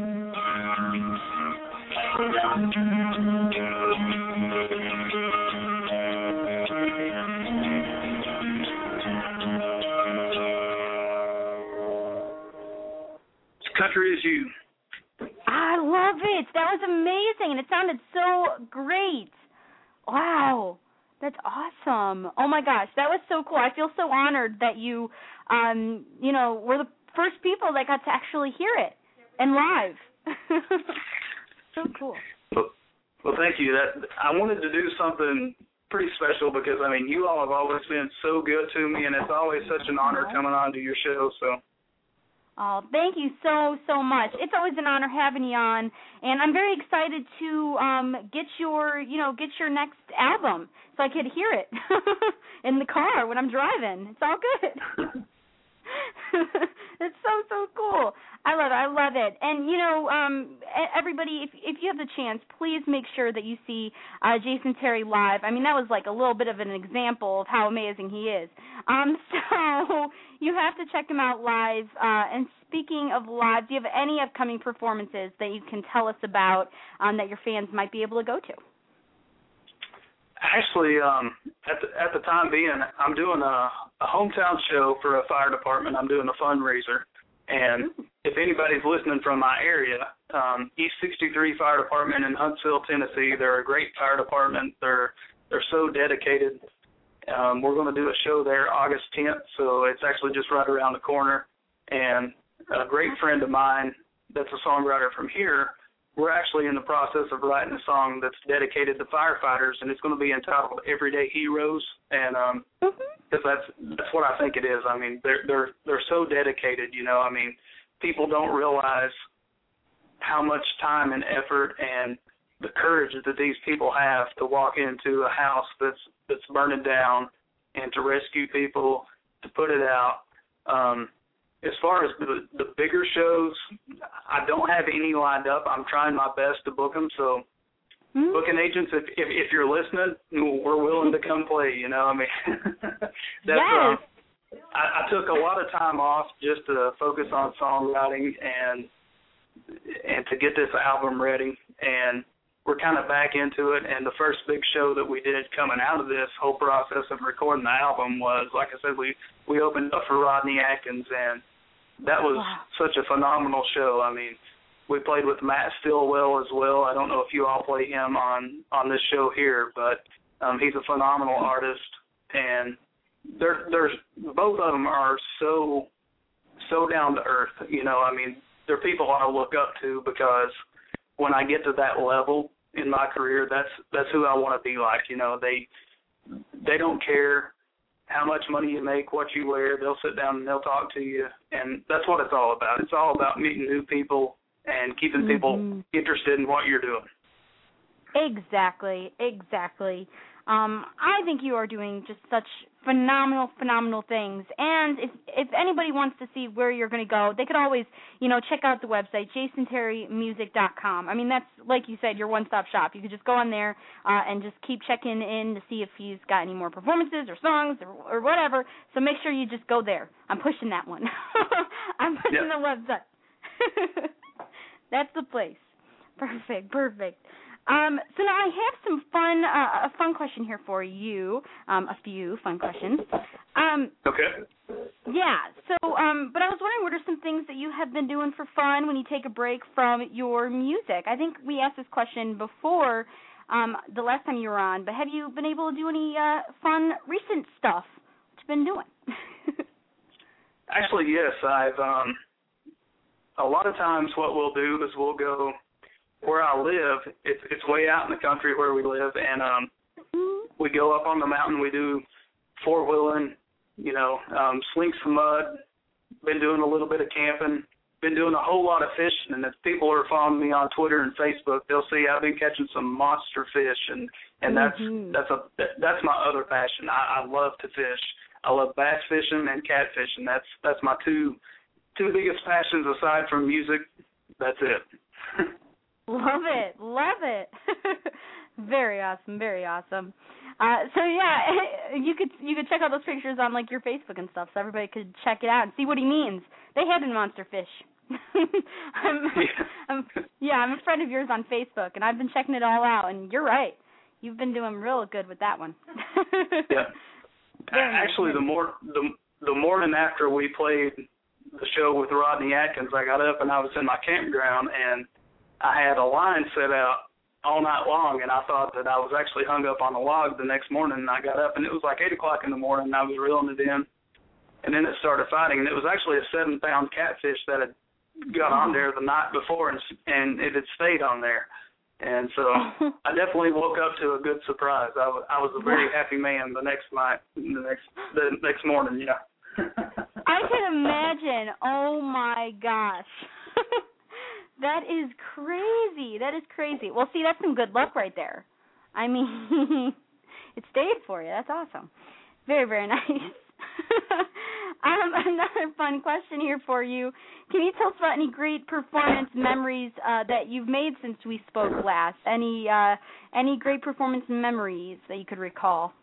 Country Is You. I love it. That was amazing, and it sounded so great. Wow, that's awesome. Oh my gosh, that was so cool. I feel so honored that you, were the first people that got to actually hear it and live. So cool. Well, thank you. I wanted to do something pretty special because you all have always been so good to me, and it's always such an honor coming on to your show. So. Oh, thank you so much. It's always an honor having you on, and I'm very excited to get your next album so I could hear it in the car when I'm driving. It's all good. It's so cool. I love it. And everybody, if you have the chance, please make sure that you see Jason Terry live. That was like a little bit of an example of how amazing he is. So you have to check him out live. And speaking of live, do you have any upcoming performances that you can tell us about that your fans might be able to go to? Actually, at the time being, I'm doing a hometown show for a fire department. I'm doing a fundraiser, And if anybody's listening from my area, East 63 Fire Department in Huntsville, Tennessee, they're a great fire department. They're so dedicated. We're going to do a show there August 10th, so it's actually just right around the corner. And a great friend of mine that's a songwriter from here, we're actually in the process of writing a song that's dedicated to firefighters, and it's going to be entitled Everyday Heroes. And because that's what I think it is. I mean, they're so dedicated, you know. I mean, people don't realize how much time and effort and the courage that these people have to walk into a house that's burning down and to rescue people, to put it out. As far as the bigger shows, I don't have any lined up. I'm trying my best to book them. So booking agents, if you're listening, we're willing to come play, you know. I mean, that's, I took a lot of time off just to focus on songwriting and to get this album ready. And we're kind of back into it. And the first big show that we did coming out of this whole process of recording the album was, like I said, we opened up for Rodney Atkins, and that was such a phenomenal show. I mean, we played with Matt Stillwell as well. I don't know if you all play him on this show here, but he's a phenomenal artist, and there's both of them are so down to earth. You know, I mean, they're people I look up to, because when I get to that level in my career, that's who I want to be like. You know, they don't care how much money you make, what you wear. They'll sit down and they'll talk to you, and that's what it's all about. It's all about meeting new people and keeping people interested in what you're doing. Exactly. I think you are doing just such phenomenal things. And if anybody wants to see where you're going to go, they could always, you know, check out the website, jasonterrymusic.com. I mean, that's, like you said, your one-stop shop. You could just go on there and just keep checking in to see if he's got any more performances or songs or whatever. So make sure you just go there. I'm pushing that one. I'm pushing the website. That's the place. Perfect. So now I have some a fun question here for you. A few fun questions. Okay. Yeah. So, but I was wondering, what are some things that you have been doing for fun when you take a break from your music? I think we asked this question before the last time you were on, but have you been able to do any fun recent stuff that you've been doing? Actually, yes. I've a lot of times what we'll do is we'll go where I live. It's way out in the country where we live, and we go up on the mountain. We do four-wheeling, you know, sling some mud. Been doing a little bit of camping. Been doing a whole lot of fishing, and if people are following me on Twitter and Facebook, they'll see I've been catching some monster fish, and that's my other passion. I love to fish. I love bass fishing and catfishing. That's my two biggest passions aside from music. That's it. Love it. Very awesome. So yeah, you could check out those pictures on like your Facebook and stuff, so everybody could check it out and see what he means. They have been monster fish. I'm a friend of yours on Facebook, and I've been checking it all out. And you're right, you've been doing real good with that one. Yeah. Actually, the morning after we played the show with Rodney Atkins, I got up and I was in my campground, and I had a line set out all night long, and I thought that I was actually hung up on a log the next morning, and I got up, and it was like 8 o'clock in the morning, and I was reeling it in, and then it started fighting, and it was actually a 7-pound catfish that had got on there the night before, and it had stayed on there. And so I definitely woke up to a good surprise. I was a very happy man the next morning, yeah. I can imagine. Oh, my gosh. That is crazy. Well, see, that's some good luck right there. I mean, it stayed for you. That's awesome. Very, very nice. Another fun question here for you. Can you tell us about any great performance memories that you've made since we spoke last? Any great performance memories that you could recall?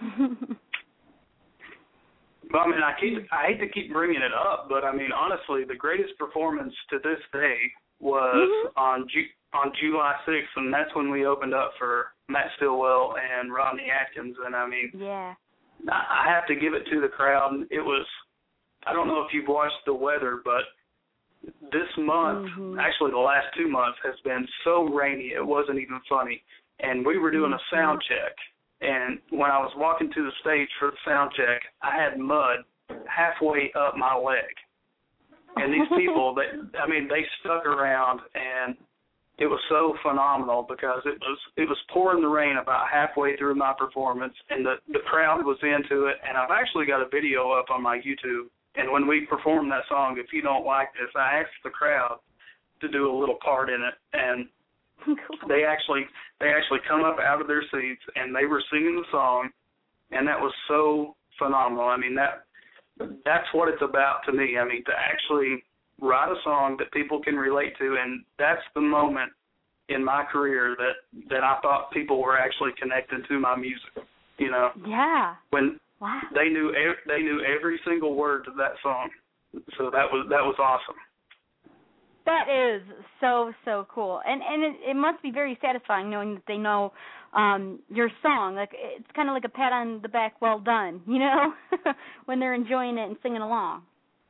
Well, I mean, I hate to keep bringing it up, but I mean, honestly, the greatest performance to this day was on July 6th, and that's when we opened up for Matt Stillwell and Rodney Atkins. And I mean, I have to give it to the crowd. It was, I don't know if you've watched The Weather, but this month, actually the last 2 months, has been so rainy it wasn't even funny. And we were doing a sound check, and when I was walking to the stage for the sound check, I had mud halfway up my leg. And these people, they stuck around, and it was so phenomenal because it was pouring the rain about halfway through my performance, and the crowd was into it. And I've actually got a video up on my YouTube. And when we performed that song, If You Don't Like This, I asked the crowd to do a little part in it, and they actually come up out of their seats and they were singing the song, and that was so phenomenal. I mean, that's what it's about to me. I mean, to actually write a song that people can relate to, and that's the moment in my career that I thought people were actually connecting to my music. You know? Yeah. When they knew every single word to that song, so that was awesome. That is so cool, and it must be very satisfying knowing that they know your song. Like, it's kind of like a pat on the back, well done, you know, when they're enjoying it and singing along.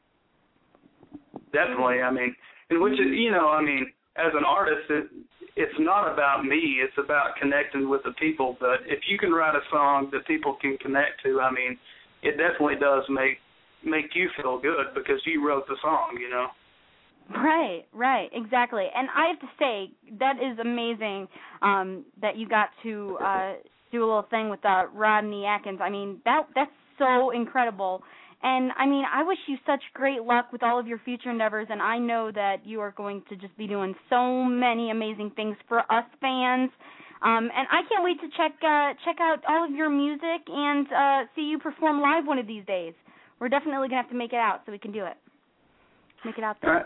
Definitely, I mean, and which is, you know, I mean, as an artist, it's not about me. It's about connecting with the people. But if you can write a song that people can connect to, I mean, it definitely does make you feel good because you wrote the song, you know. Right, exactly. And I have to say, that is amazing that you got to do a little thing with Rodney Atkins. I mean, that's so incredible. And, I mean, I wish you such great luck with all of your future endeavors, and I know that you are going to just be doing so many amazing things for us fans. And I can't wait to check out all of your music and see you perform live one of these days. We're definitely going to have to make it out so we can do it. Make it out there.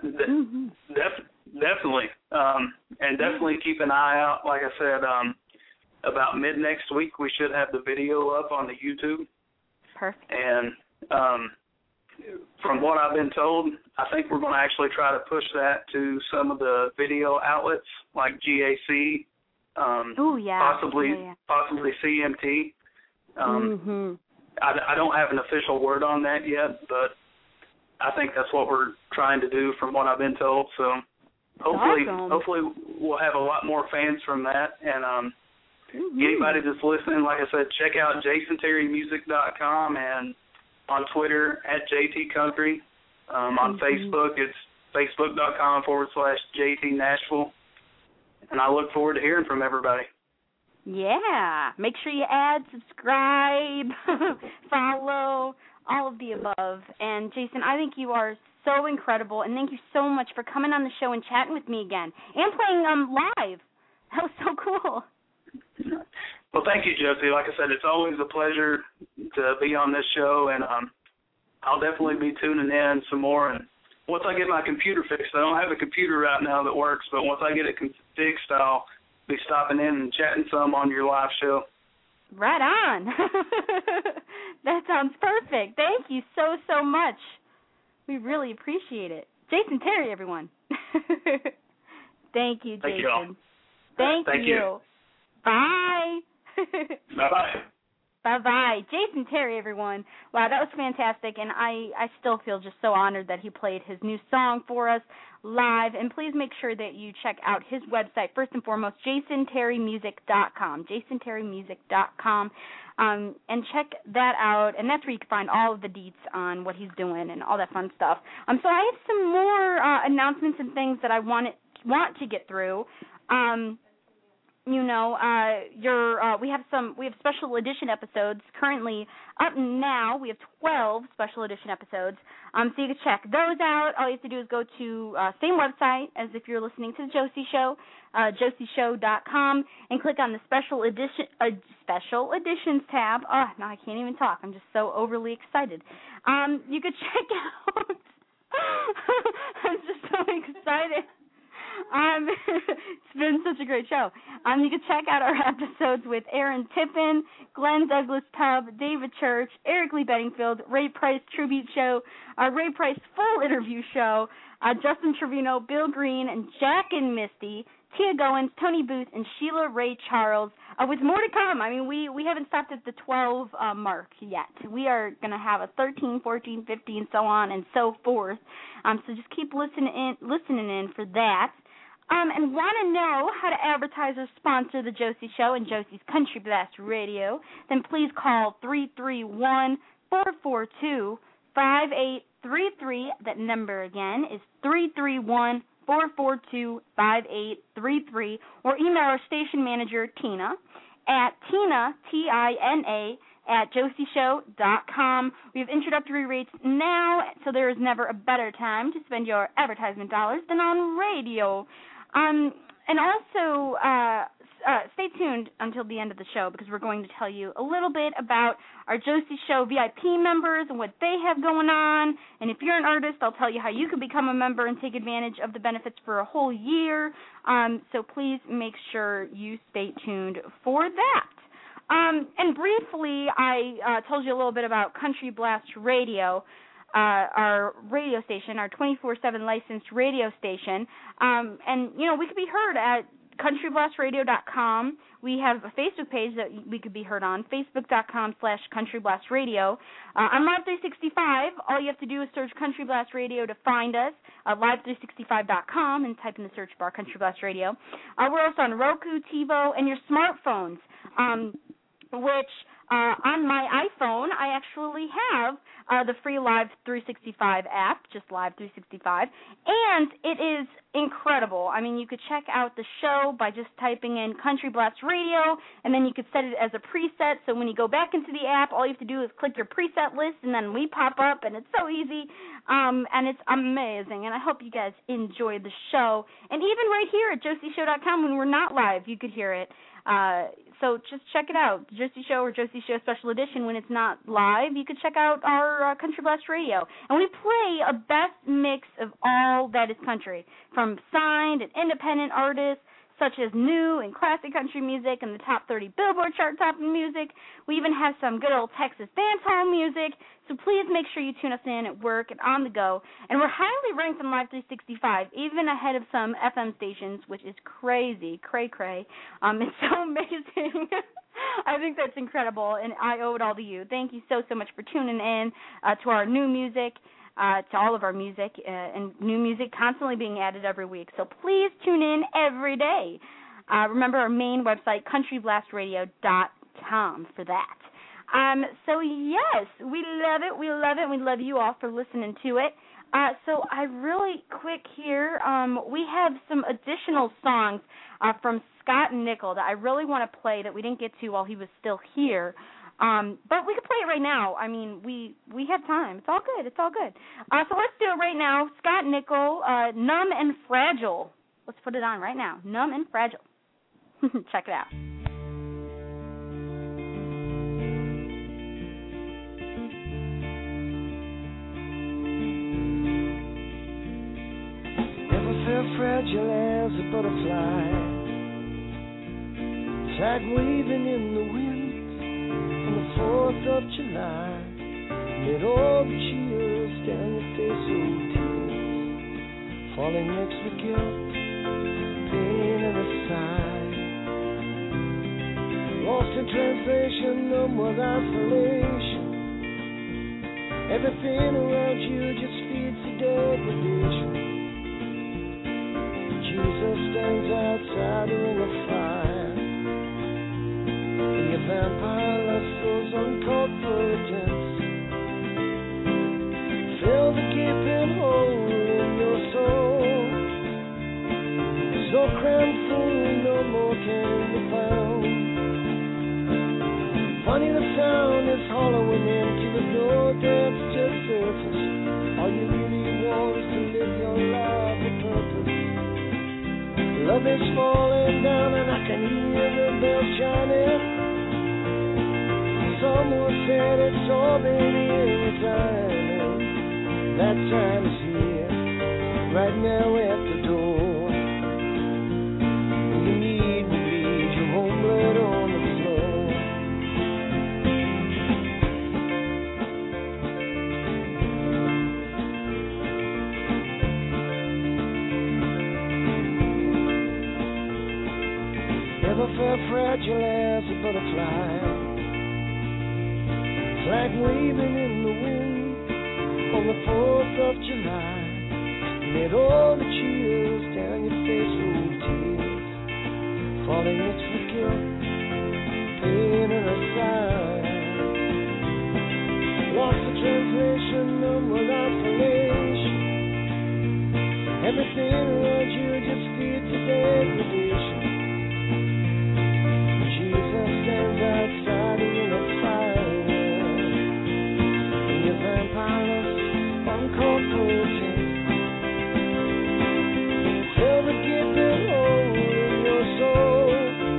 Definitely. And definitely keep an eye out. Like I said, about mid-next week, we should have the video up on the YouTube. Perfect. And from what I've been told, I think we're going to actually try to push that to some of the video outlets like GAC, possibly CMT. I don't have an official word on that yet, but I think that's what we're trying to do from what I've been told. So hopefully we'll have a lot more fans from that. And anybody that's listening, like I said, check out JasonTerryMusic.com and on Twitter at JT Country. On Facebook, it's Facebook.com/JT Nashville. And I look forward to hearing from everybody. Yeah. Make sure you add, subscribe, follow, all of the above. And, Jason, I think you are so incredible, and thank you so much for coming on the show and chatting with me again and playing live. That was so cool. Well, thank you, Josie. Like I said, it's always a pleasure to be on this show, and I'll definitely be tuning in some more. And once I get my computer fixed, I don't have a computer right now that works, but once I get it fixed, I'll be stopping in and chatting some on your live show. Right on. That sounds perfect. Thank you so much. We really appreciate it. Jason Terry, everyone. Thank you, Jason. Thank you all. Thank you. Bye. Bye-bye. Bye-bye. Jason Terry, everyone. Wow, that was fantastic, and I still feel just so honored that he played his new song for us live. And please make sure that you check out his website, first and foremost, JasonTerryMusic.com, JasonTerryMusic.com, and check that out. And that's where you can find all of the deets on what he's doing and all that fun stuff. So I have some more announcements and things that I want to get through. We have special edition episodes currently up now. We have 12 special edition episodes. So you can check those out. All you have to do is go to same website as if you're listening to the Josie Show, josieshow.com, and click on the special editions tab. Oh, now I can't even talk. I'm just so overly excited. You could check out. I'm just so excited. It's been such a great show. You can check out our episodes with Aaron Tippin, Glenn Douglas Tubb, David Church, Eric Lee Bedingfield, Ray Price Tribute Show, Ray Price Full Interview Show, Justin Trevino, Bill Green, and Jack and Misty, Tia Goins, Tony Booth, and Sheila Ray Charles. with more to come. I mean, we haven't stopped at the 12 mark yet. We are going to have a 13, 14, 15, so on and so forth. So just keep listening in for that. And want to know how to advertise or sponsor The Josie Show and Josie's Country Blast Radio, then please call 331-442-5833. That number again is 331-442-5833. Or email our station manager, Tina, at Tina, Tina, at josieshow.com. We have introductory rates now, so there is never a better time to spend your advertisement dollars than on radio. And also, stay tuned until the end of the show because we're going to tell you a little bit about our Josie Show VIP members and what they have going on. And if you're an artist, I'll tell you how you can become a member and take advantage of the benefits for a whole year. So please make sure you stay tuned for that. And briefly, I told you a little bit about Country Blast Radio. Our radio station, our 24/7 licensed radio station. And, you know, we could be heard at countryblastradio.com. We have a Facebook page that we could be heard on, facebook.com/countryblastradio. On Live365, all you have to do is search Country Blast Radio to find us, live365.com, and type in the search bar Country Blast Radio. We're also on Roku, TiVo, and your smartphones, which on my iPhone, I actually have the free Live 365 app, just Live 365, and it is incredible. I mean, you could check out the show by just typing in Country Blast Radio, and then you could set it as a preset, so when you go back into the app, all you have to do is click your preset list, and then we pop up, and it's so easy, and it's amazing, and I hope you guys enjoyed the show. And even right here at josieshow.com, when we're not live, you could hear it. So just check it out, Josie Show or Josie Show Special Edition. When it's not live, you can check out our Country Blast Radio. And we play a best mix of all that is country, from signed and independent artists, such as new and classic country music and the top 30 Billboard chart-topping music. We even have some good old Texas dancehall music. So please make sure you tune us in at work and on the go. And we're highly ranked on Live 365, even ahead of some FM stations, which is crazy, cray-cray. It's so amazing. I think that's incredible, and I owe it all to you. Thank you so much for tuning in to our new music. To all of our music, and new music constantly being added every week. So please tune in every day. Remember our main website, countryblastradio.com, for that. So, yes, we love it. We love it. We love you all for listening to it. So I really quick here, we have some additional songs from Scott Nickel that I really want to play that we didn't get to while he was still here. But we can play it right now. I mean, we have time. It's all good. It's all good. So let's do it right now. Scott Nickel, Numb and Fragile. Let's put it on right now. Numb and Fragile. Check it out. Never felt fragile as a butterfly, tag waving in the wind. 4th of July, let all the chills down your face, oh tears, falling next to guilt, pain and a sigh, lost in translation, numb with isolation, everything around you just feeds the degradation. Jesus stands outside the ring of fire, and your vampire lust goes uncalled for attempts. Fill the gaping hole in your soul, so crammed full no more can be found. Funny the sound is hollow and empty with no depth to the surface. All you really want is to live your life with purpose. Love is falling down and I can hear the bells chiming. Someone said it's all been here in time. That time is here, right now at the door. You need to bleed your home blood on the floor. Never felt are fragile as a butterfly. It's like waving in the wind on the 4th of July. Made all the chills down your face, roll tears, falling it's for guilt, pain and a sigh. Lost the translation, numb with isolation. Everything around you just feeds to degradation. Jesus stands outside in a fire, in your vampire on cold protein. Fill the gaping hole in your soul,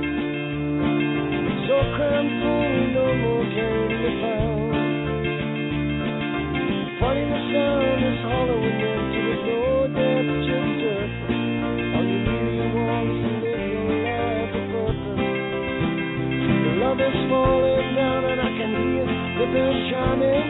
so crammed full, no more can be found. Funny the sound is hollow and empty with no depth, just surface. All you really want is to live your life with purpose. The love is falling down and I can hear the bells chiming.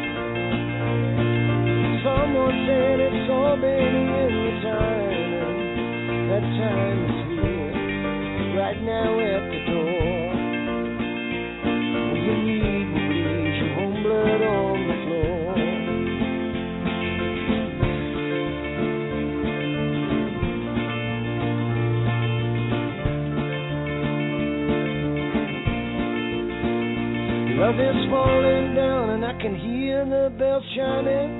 Someone said it's all baby in the time, and that time is here, right now at the door. When you need will bleed your home blood on the floor. Love is falling down and I can hear the bells chiming.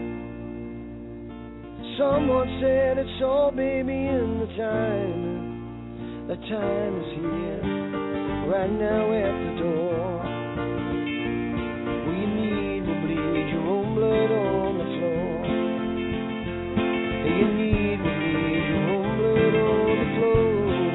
Someone said it's all baby in the time. The time is here, right now at the door. What you need will bleed your own blood on the floor. And you need will bleed your own blood on the floor.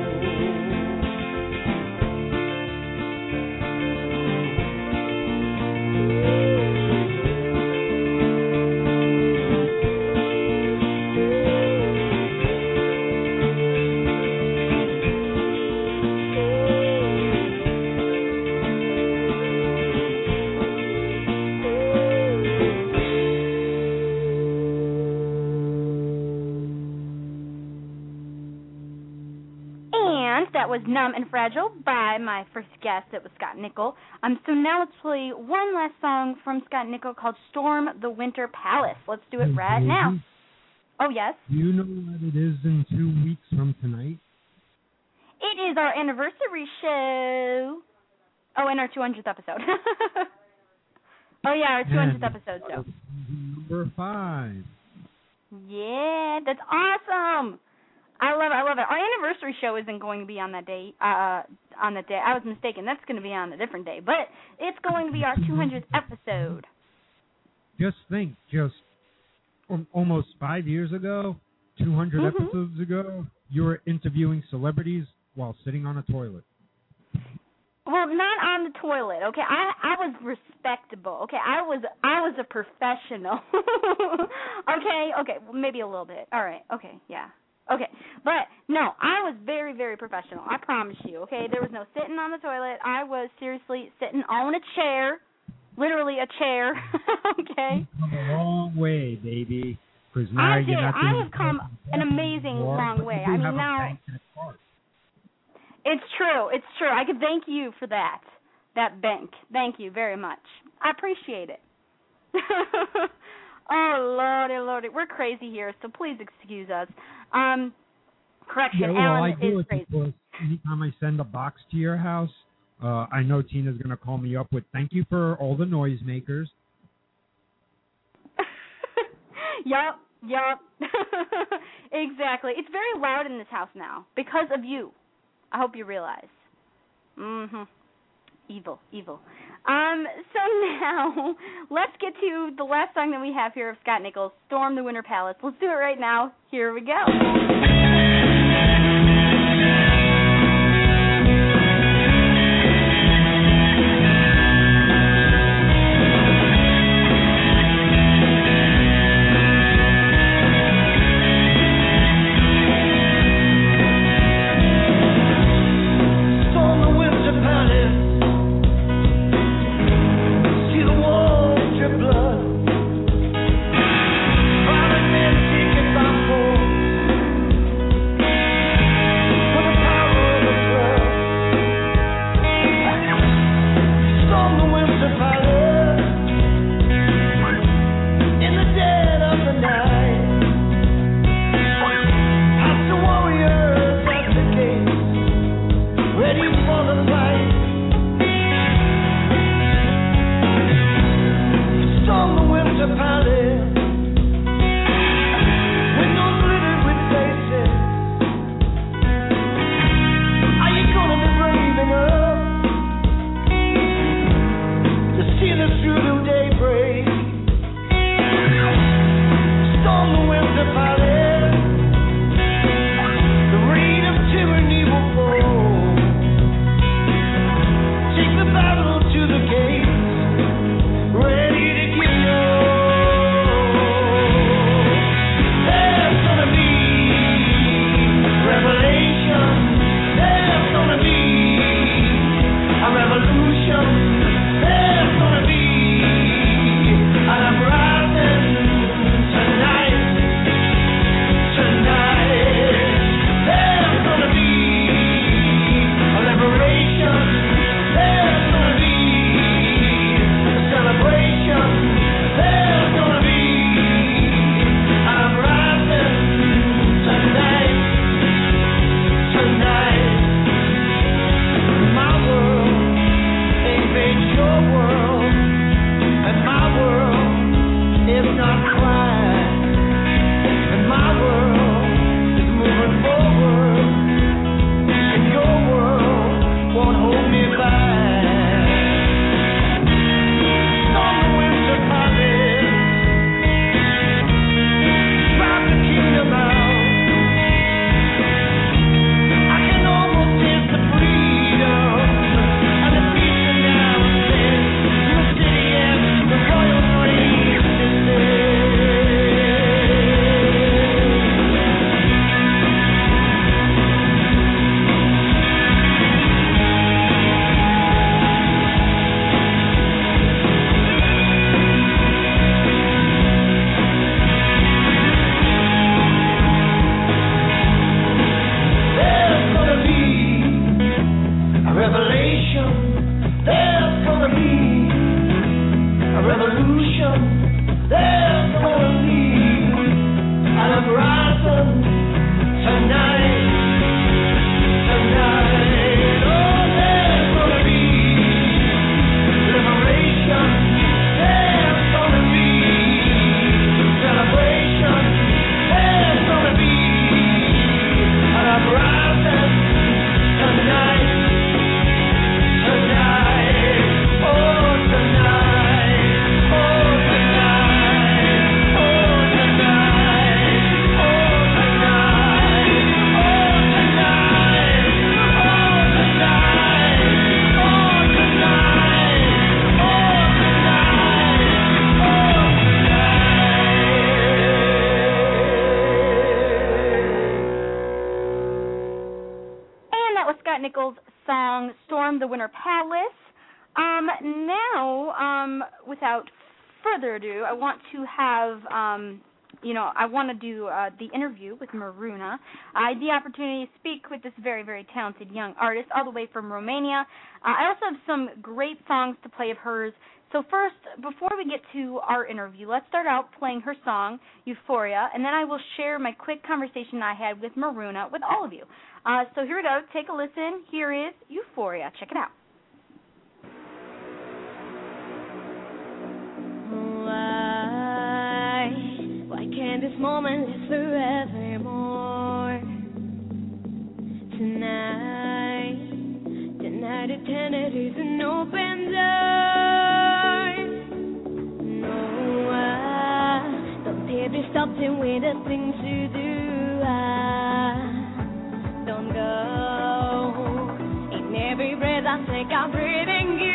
That was Numb and Fragile by my first guest. It was Scott Nickel. So now let's play one last song from Scott Nickel called Storm the Winter Palace. Let's do it right now. Oh, yes? Do you know what it is in 2 weeks from tonight? It is our anniversary show. Oh, and our 200th episode. Oh, yeah, our 200th episode show. Number 5. Yeah, that's awesome. I love it. I love it. Our anniversary show isn't going to be on that day. On the day, I was mistaken. That's going to be on a different day, but it's going to be our 200th episode. Just think, almost 5 years ago, 200 episodes ago, you were interviewing celebrities while sitting on a toilet. Well, not on the toilet. Okay, I was respectable. Okay, I was a professional. Okay, well, maybe a little bit. All right. Okay, yeah. Okay, but no, I was very, very professional. I promise you, okay? There was no sitting on the toilet. I was seriously sitting on a chair, literally a chair, okay? You've come a long way, baby. Now I did. I have come an amazing long way. I mean, now, it's true. It's true. I could thank you for that bank. Thank you very much. I appreciate it. Oh, Lordy. We're crazy here, so please excuse us. Correction, yeah, well, Alan I do is crazy. Because anytime I send a box to your house, I know Tina's going to call me up with thank you for all the noisemakers. Yup. Exactly. It's very loud in this house now because of you. I hope you realize. Evil. So now, let's get to the last song that we have here of Scott Nichols, Storm the Winter Palace. Let's do it right now. Here we go. Blood. Nichols' song "Storm the Winter Palace." Now, without further ado, I want to have, I want to do the interview with Maruna. I had the opportunity to speak with this very, very talented young artist all the way from Romania. I also have some great songs to play of hers. So first, before we get to our interview, let's start out playing her song, Euphoria, and then I will share my quick conversation I had with Maruna with all of you. So here we go. Take a listen. Here is Euphoria. Check it out. Why can't this moment last forevermore? Tonight eternity's an open door. No, I don't dare be stopped and with a thing to do. Don't go. In every breath I take, I'm breathing you.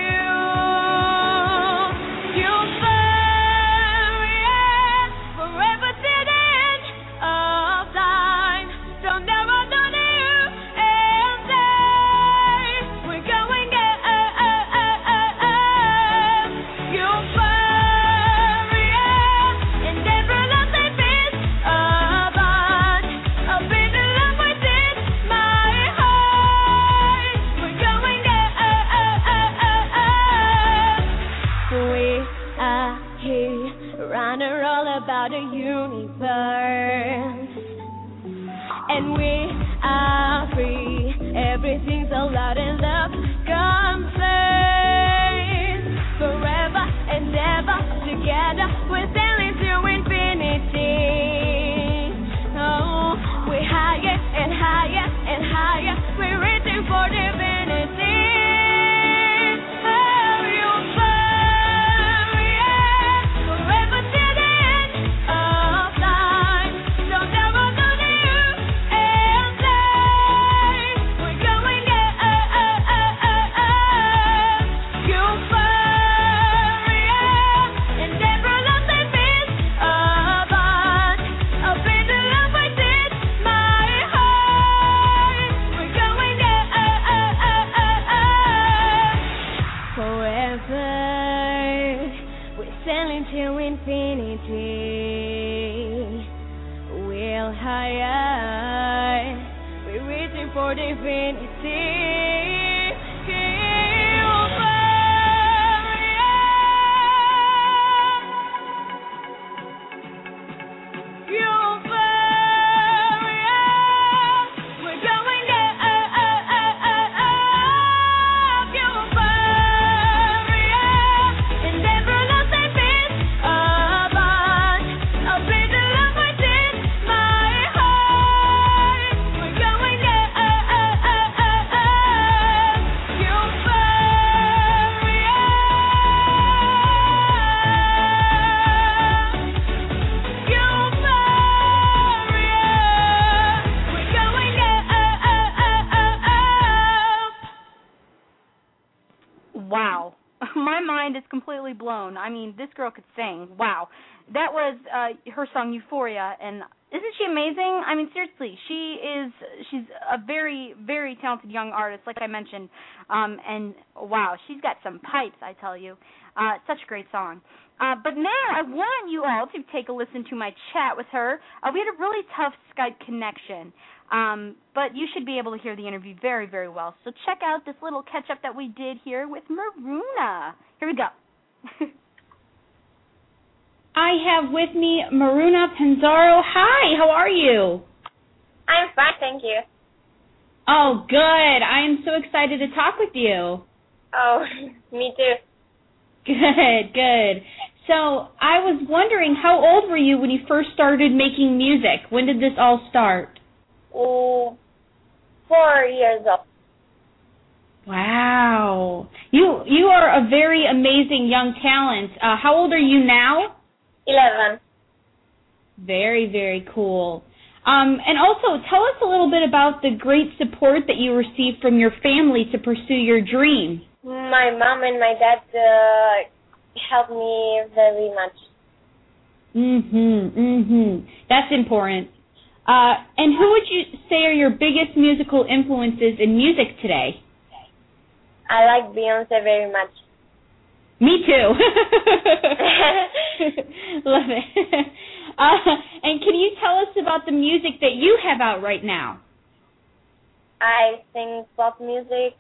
About the universe, and we are free. Everything's so loud and love comes first. Forever and ever together, we're sailing to infinity. Oh, we're higher and higher and higher. We're reaching for divinity. We're waiting for divinity. Wow. My mind is completely blown. I mean, this girl could sing. Wow. That was her song Euphoria, and isn't she amazing? I mean, seriously, she's a very, very talented young artist, like I mentioned. And wow, she's got some pipes, I tell you. Such a great song. But now I want you all to take a listen to my chat with her. We had a really tough Skype connection. But you should be able to hear the interview very, very well. So check out this little catch-up that we did here with Maruna. Here we go. I have with me Maruna Panzaro. Hi, how are you? I'm fine, thank you. Oh, good. I am so excited to talk with you. Oh, me too. Good, good. So I was wondering, how old were you when you first started making music? When did this all start? 4 years old. Wow. You are a very amazing young talent. How old are you now? 11. Very, very cool. And also, tell us a little bit about the great support that you received from your family to pursue your dream. My mom and my dad helped me very much. That's important. And who would you say are your biggest musical influences in music today? I like Beyonce very much. Me too. Love it. And can you tell us about the music that you have out right now? I sing pop music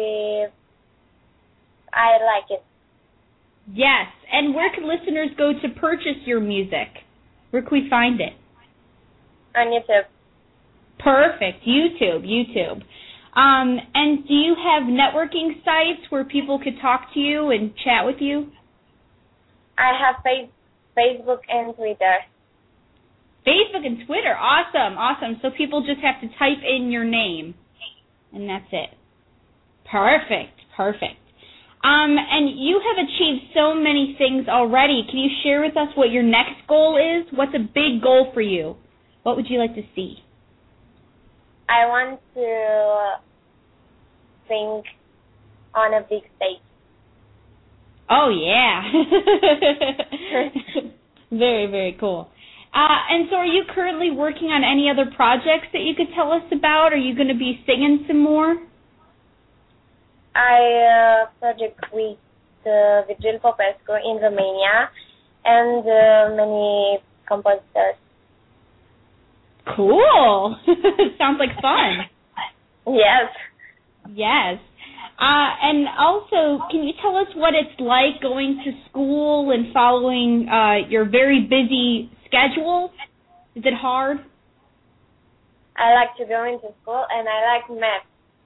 I like it. Yes. And where can listeners go to purchase your music? Where can we find it? On YouTube. Perfect. YouTube. And do you have networking sites where people could talk to you and chat with you? I have Facebook and Twitter. Facebook and Twitter. Awesome. So people just have to type in your name, and that's it. Perfect. And you have achieved so many things already. Can you share with us what your next goal is? What's a big goal for you? What would you like to see? I want to sing on a big stage. Oh, yeah. Very, very cool. And so are you currently working on any other projects that you could tell us about? Are you going to be singing some more? I project with Virgil Popescu in Romania and many compositors. Cool. Sounds like fun. Yes. And also, can you tell us what it's like going to school and following your very busy schedule? Is it hard? I like to go into school and I like math.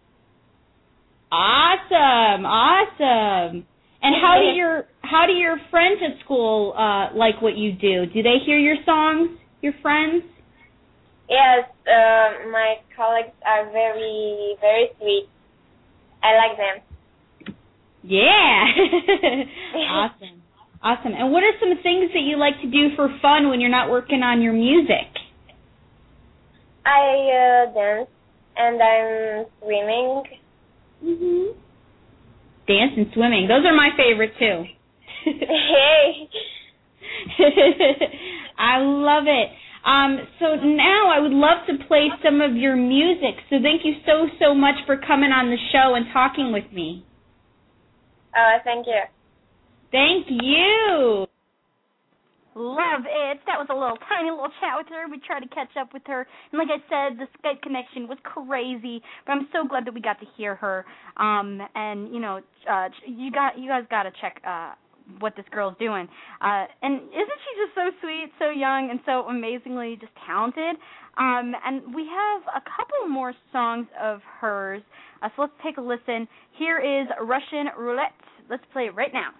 Awesome. And how do your friends at school like what you do? Do they hear your songs, your friends? Yes, my colleagues are very, very sweet. I like them. Yeah. Awesome. And what are some things that you like to do for fun when you're not working on your music? I dance and I'm swimming. Dance and swimming. Those are my favorite too. Hey. I love it. So now I would love to play some of your music. So thank you so much for coming on the show and talking with me. Thank you. Thank you. Love it. That was a tiny little chat with her. We tried to catch up with her, and like I said, the Skype connection was crazy. But I'm so glad that we got to hear her. And you guys got to check what this girl's doing. And isn't she just so sweet, so young, and so amazingly just talented? And we have a couple more songs of hers. So let's take a listen. Here is Russian Roulette. Let's play it right now.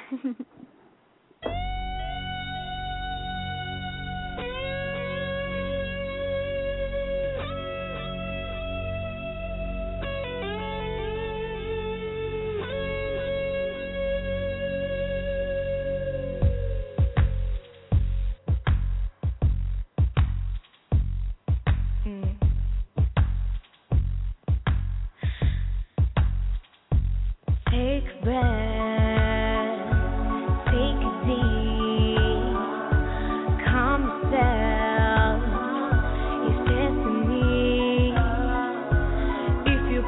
Take a breath, take a deep, calm yourself, it's destiny. If you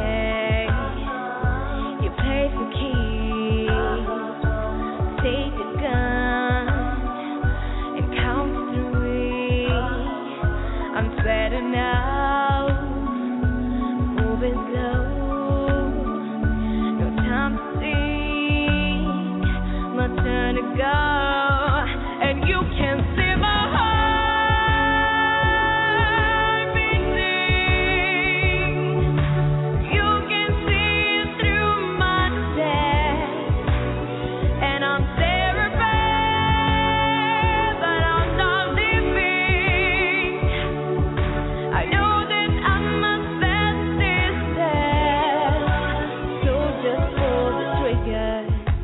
play for keeps. Take a gun and count to 3. I'm better now, moving slow. Turn to go, and you can see my heart beating. You can see it through my text, and I'm terrified, but I'm not leaving. I know that I must pass this test, so just pull the trigger.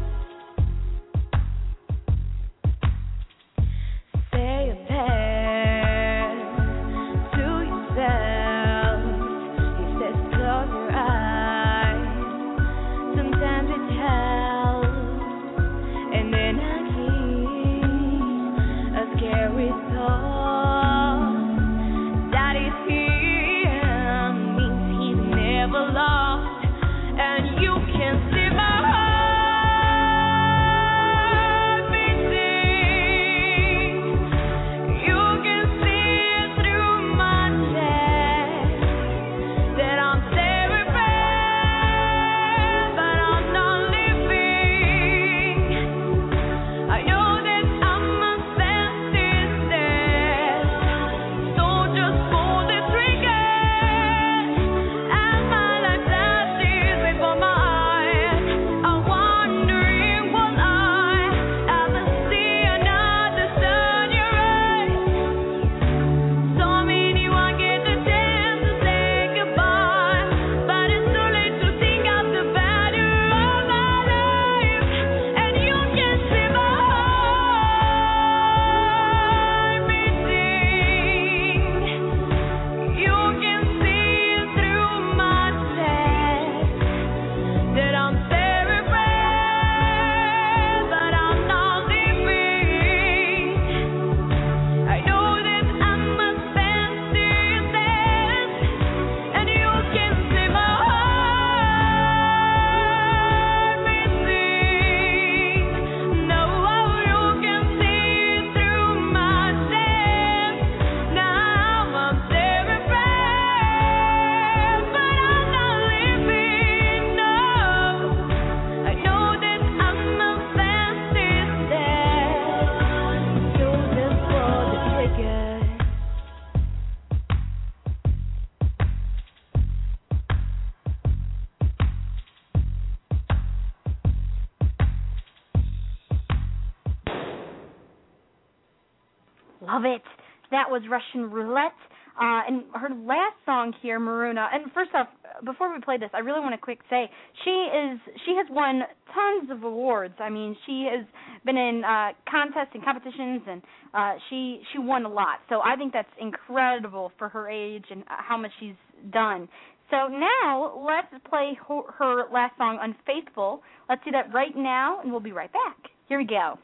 Love it. That was Russian Roulette. And her last song here, Maruna. And first off, before we play this, I really want to quick say she has won tons of awards. I mean, she has been in contests and competitions, and she won a lot. So I think that's incredible for her age and how much she's done. So now let's play her last song, Unfaithful. Let's do that right now, and we'll be right back. Here we go.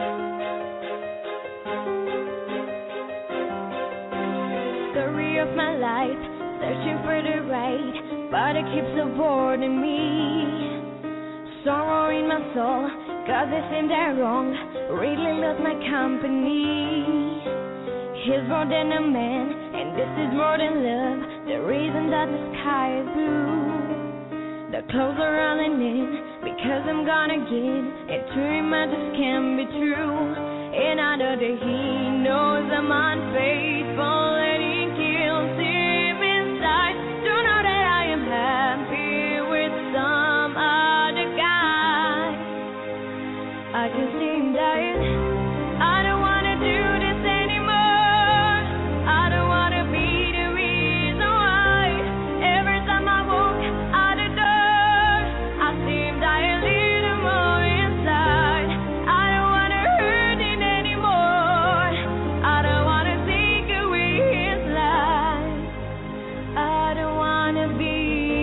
Story of my but it keeps avoiding me. Sorrow in my soul, cause it seemed that wrong, really loves my company. He's more than a man, and this is more than love, the reason that the sky is blue. The clothes are rolling in, because I'm gonna get it to him, I just can't be true. And I know that he knows I'm unfaithful, and he kills him inside. Don't know that I am happy with some other guy. I can see him dying. I don't wanna do this anymore. I don't wanna be the reason why. Every time I walk out the door, I see him die a little more inside. I don't wanna hurt him anymore. I don't wanna take away his life. I don't wanna be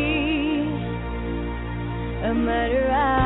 a murderer.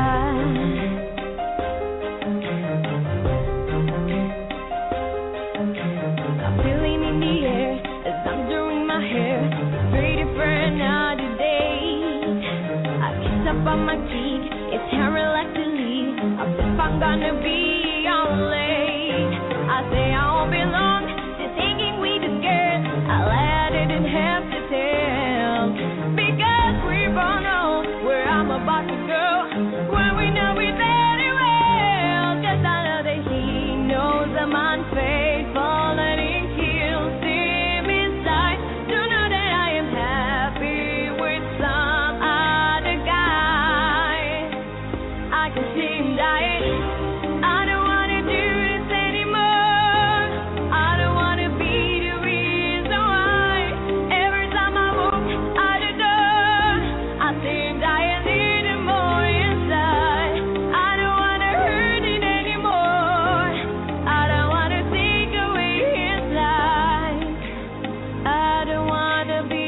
I'm feeling in the air as I'm doing my hair, ready for another day. I kiss up on my cheek, it's how reluctantly, as if I'm gonna be all late. I say I won't be long, just hanging with this girl. I didn't have to tell, because we both know where I'm about to go, when we know it very well. Cause I know that he knows I'm unfaithful, and he kills him inside. Don't know that I am happy with some other guy. I can see him dying. I don't wanna do this anymore. I don't wanna be the reason why. Every time I walk out the door, I see him die a little more inside. I don't wanna hurt him anymore. I don't wanna take away his life. I don't wanna be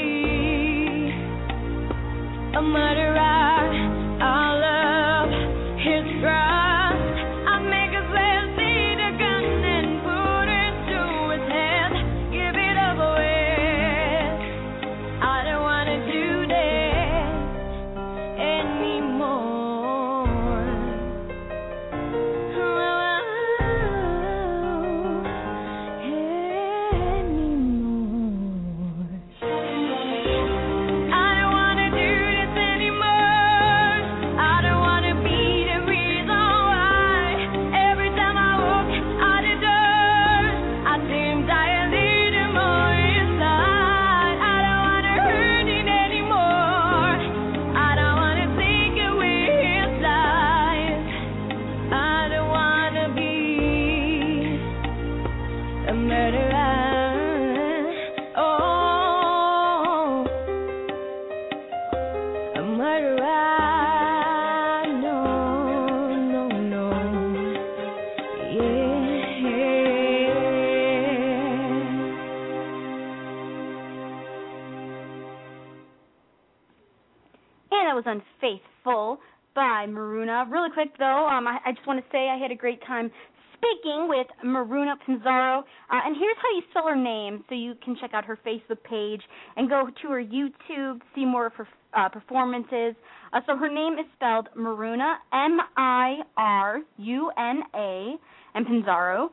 a murderer. I love his trust. I make a slave, see the gun and put it to his head. Give it up with. I don't wanna do that anymore. I don't wanna do this anymore. I don't wanna be the reason why. Every time I walk out the door, I see him die a little more inside. I don't wanna hurt him anymore. I don't wanna take away his life. I don't wanna be a murderer. Oh, a murderer. No, no, no. Yeah. And that was Unfaithful by Maruna. Really quick, though, I just want to say I had a great time speaking with Maruna Pinzaro. And here's how you spell her name, so you can check out her Facebook page and go to her YouTube to see more of her performances. So her name is spelled Maruna, M-I-R-U-N-A, and Pinzaro,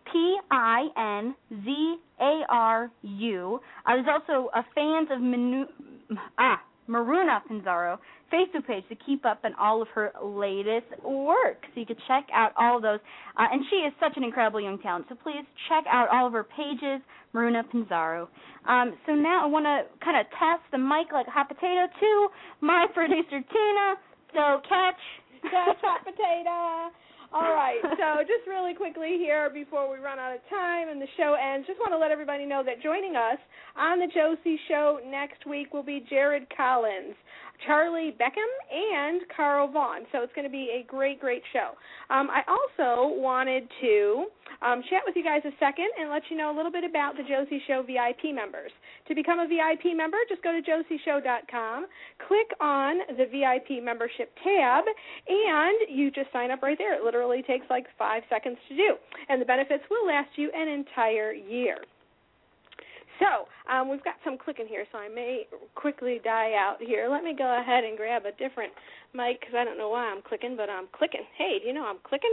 P-I-N-Z-A-R-U. There's also fans of Maruna Pinzaro Facebook page to keep up on all of her latest work. So you can check out all of those. And she is such an incredible young talent. So please check out all of her pages, Maruna Pinzaro. So now I want to kind of test the mic like a hot potato to my producer, Tina. So catch hot potato. All right, so just really quickly here before we run out of time and the show ends, just want to let everybody know that joining us on the Josie Show next week will be Jared Collins, Charlie Beckham, and Carl Vaughn. So it's going to be a great, great show. I also wanted to chat with you guys a second and let you know a little bit about the Josie Show VIP members. To become a VIP member, just go to josieshow.com, click on the VIP membership tab, and you just sign up right there. It literally takes like 5 seconds to do, and the benefits will last you an entire year. So we've got some clicking here, so I may quickly die out here. Let me go ahead and grab a different mic because I don't know why I'm clicking, but I'm clicking. Hey, do you know I'm clicking?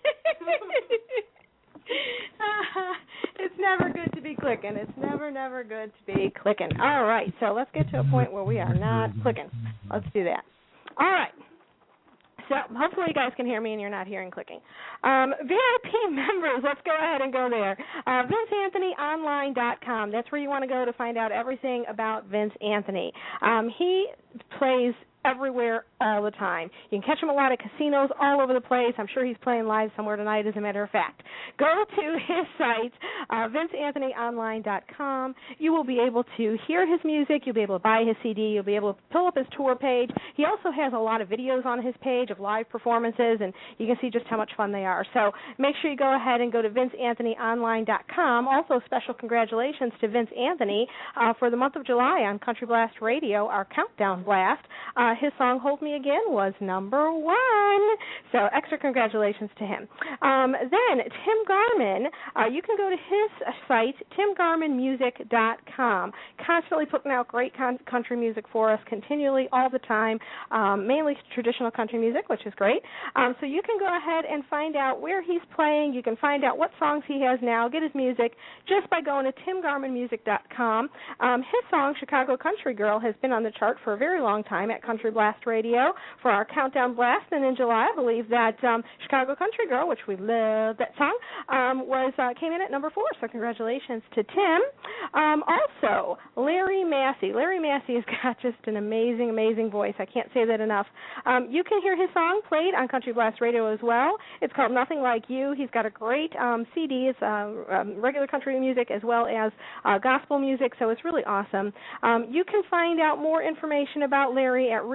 It's never good to be clicking. It's never good to be clicking. All right, so let's get to a point where we are not clicking. Let's do that. All right. So hopefully you guys can hear me and you're not hearing clicking. VIP members, let's go ahead and go there. VinceAnthonyOnline.com. That's where you want to go to find out everything about Vince Anthony. He plays everywhere all the time. You can catch him a lot at casinos all over the place. I'm sure he's playing live somewhere tonight, as a matter of fact. Go to his site, VinceAnthonyOnline.com. You will be able to hear his music. You'll be able to buy his CD. You'll be able to pull up his tour page. He also has a lot of videos on his page of live performances, and you can see just how much fun they are. So make sure you go ahead and go to VinceAnthonyOnline.com. Also, special congratulations to Vince Anthony for the month of July on Country Blast Radio, our Countdown Blast. His song Hold Me Again was number 1. So extra congratulations to him. Then Tim Garmin, you can go to his site, timgarminmusic.com. Constantly putting out great country music for us continually all the time, mainly traditional country music, which is great. So you can go ahead and find out where he's playing. You can find out what songs he has now, get his music, just by going to timgarminmusic.com. His song, Chicago Country Girl, has been on the chart for a very long time at Country Blast Radio for our Countdown Blast, and in July, I believe that Chicago Country Girl, which we love that song, came in at number 4, so congratulations to Tim. Also, Larry Massey. Larry Massey has got just an amazing, amazing voice. I can't say that enough. You can hear his song played on Country Blast Radio as well. It's called Nothing Like You. He's got a great CD. It's regular country music as well as gospel music, so it's really awesome. You can find out more information about Larry at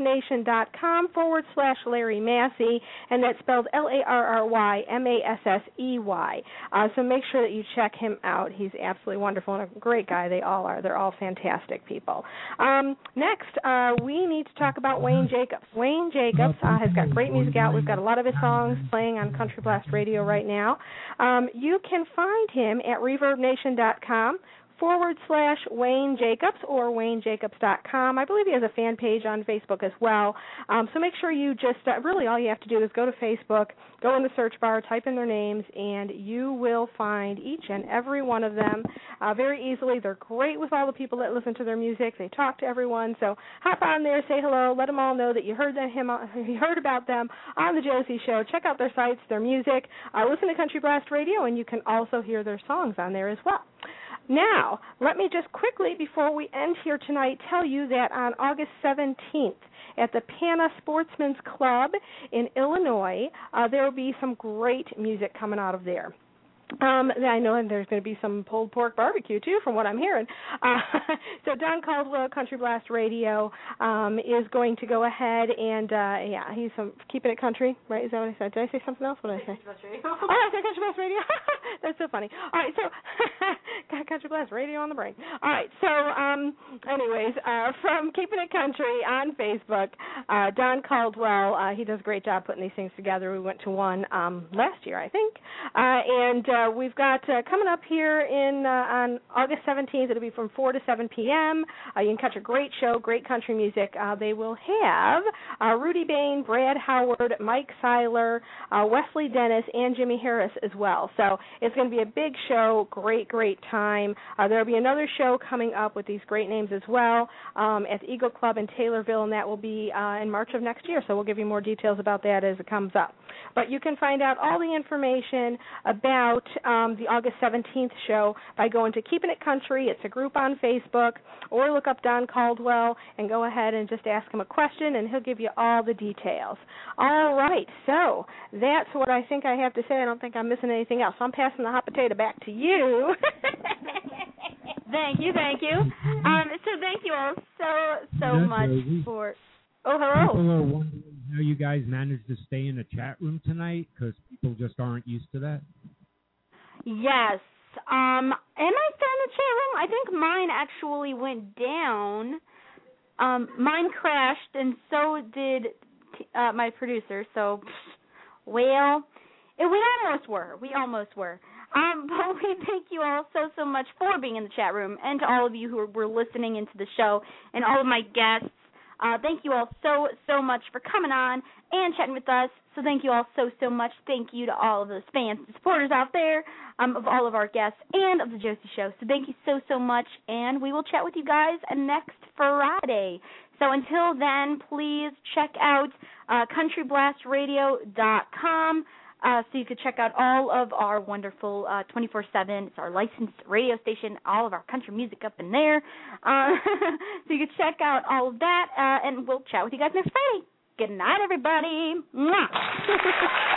ReverbNation.com/Larry Massey, and that's spelled LarryMassey. So make sure that you check him out. He's absolutely wonderful and a great guy. They all are. They're all fantastic people. Next, we need to talk about Wayne Jacobs. Wayne Jacobs has got great music out. We've got a lot of his songs playing on Country Blast Radio right now. You can find him at ReverbNation.com/Wayne Jacobs or WayneJacobs.com. I believe he has a fan page on Facebook as well. So make sure you just, really all you have to do is go to Facebook, go in the search bar, type in their names, and you will find each and every one of them very easily. They're great with all the people that listen to their music. They talk to everyone. So hop on there, say hello, let them all know that you heard about them on the Josie Show. Check out their sites, their music. Listen to Country Blast Radio, and you can also hear their songs on there as well. Now, let me just quickly, before we end here tonight, tell you that on August 17th at the Pana Sportsman's Club in Illinois, there will be some great music coming out of there. I know there's going to be some pulled pork barbecue, too, from what I'm hearing. So Don Caldwell, Country Blast Radio, is going to go ahead and, he's keeping it country, right? Is that what I said? Did I say something else? What did I say? Country Blast Radio. Oh, I said Country Blast Radio. That's so funny. All right, so got Country Blast Radio on the brain. All right, so anyways, from Keeping It Country on Facebook, Don Caldwell, he does a great job putting these things together. We went to one last year, I think, and we've got coming up here on August 17th. It'll be from 4 to 7 p.m. You can catch a great show, great country music. They will have Rudy Bain, Brad Howard, Mike Seiler, Wesley Dennis, and Jimmy Harris as well. So it's going to be a big show, great, great time. There will be another show coming up with these great names as well at the Eagle Club in Taylorville, and that will be in March of next year. So we'll give you more details about that as it comes up. But you can find out all the information about the August 17th show by going to Keeping It Country. It's a group on Facebook, or look up Don Caldwell and go ahead and just ask him a question, and he'll give you all the details. All right, so that's what I think I have to say. I don't think I'm missing anything else. So I'm passing the hot potato back to you. Thank you. So thank you all so much for... Oh, hello. People are wondering how you guys managed to stay in a chat room tonight, because people just aren't used to that. Yes. Am I still in the chat room? I think mine actually went down. Mine crashed, and so did my producer. So, well, we almost were. But we thank you all so much for being in the chat room, and to all of you who were listening into the show, and all of my guests. Thank you all so much for coming on and chatting with us. So thank you all so much. Thank you to all of those fans and supporters out there of all of our guests and of the Josie Show. So thank you so much, and we will chat with you guys next Friday. So until then, please check out countryblastradio.com. So you can check out all of our wonderful 24/7. It's our licensed radio station, all of our country music up in there. So you can check out all of that, and we'll chat with you guys next Friday. Good night, everybody. Mwah.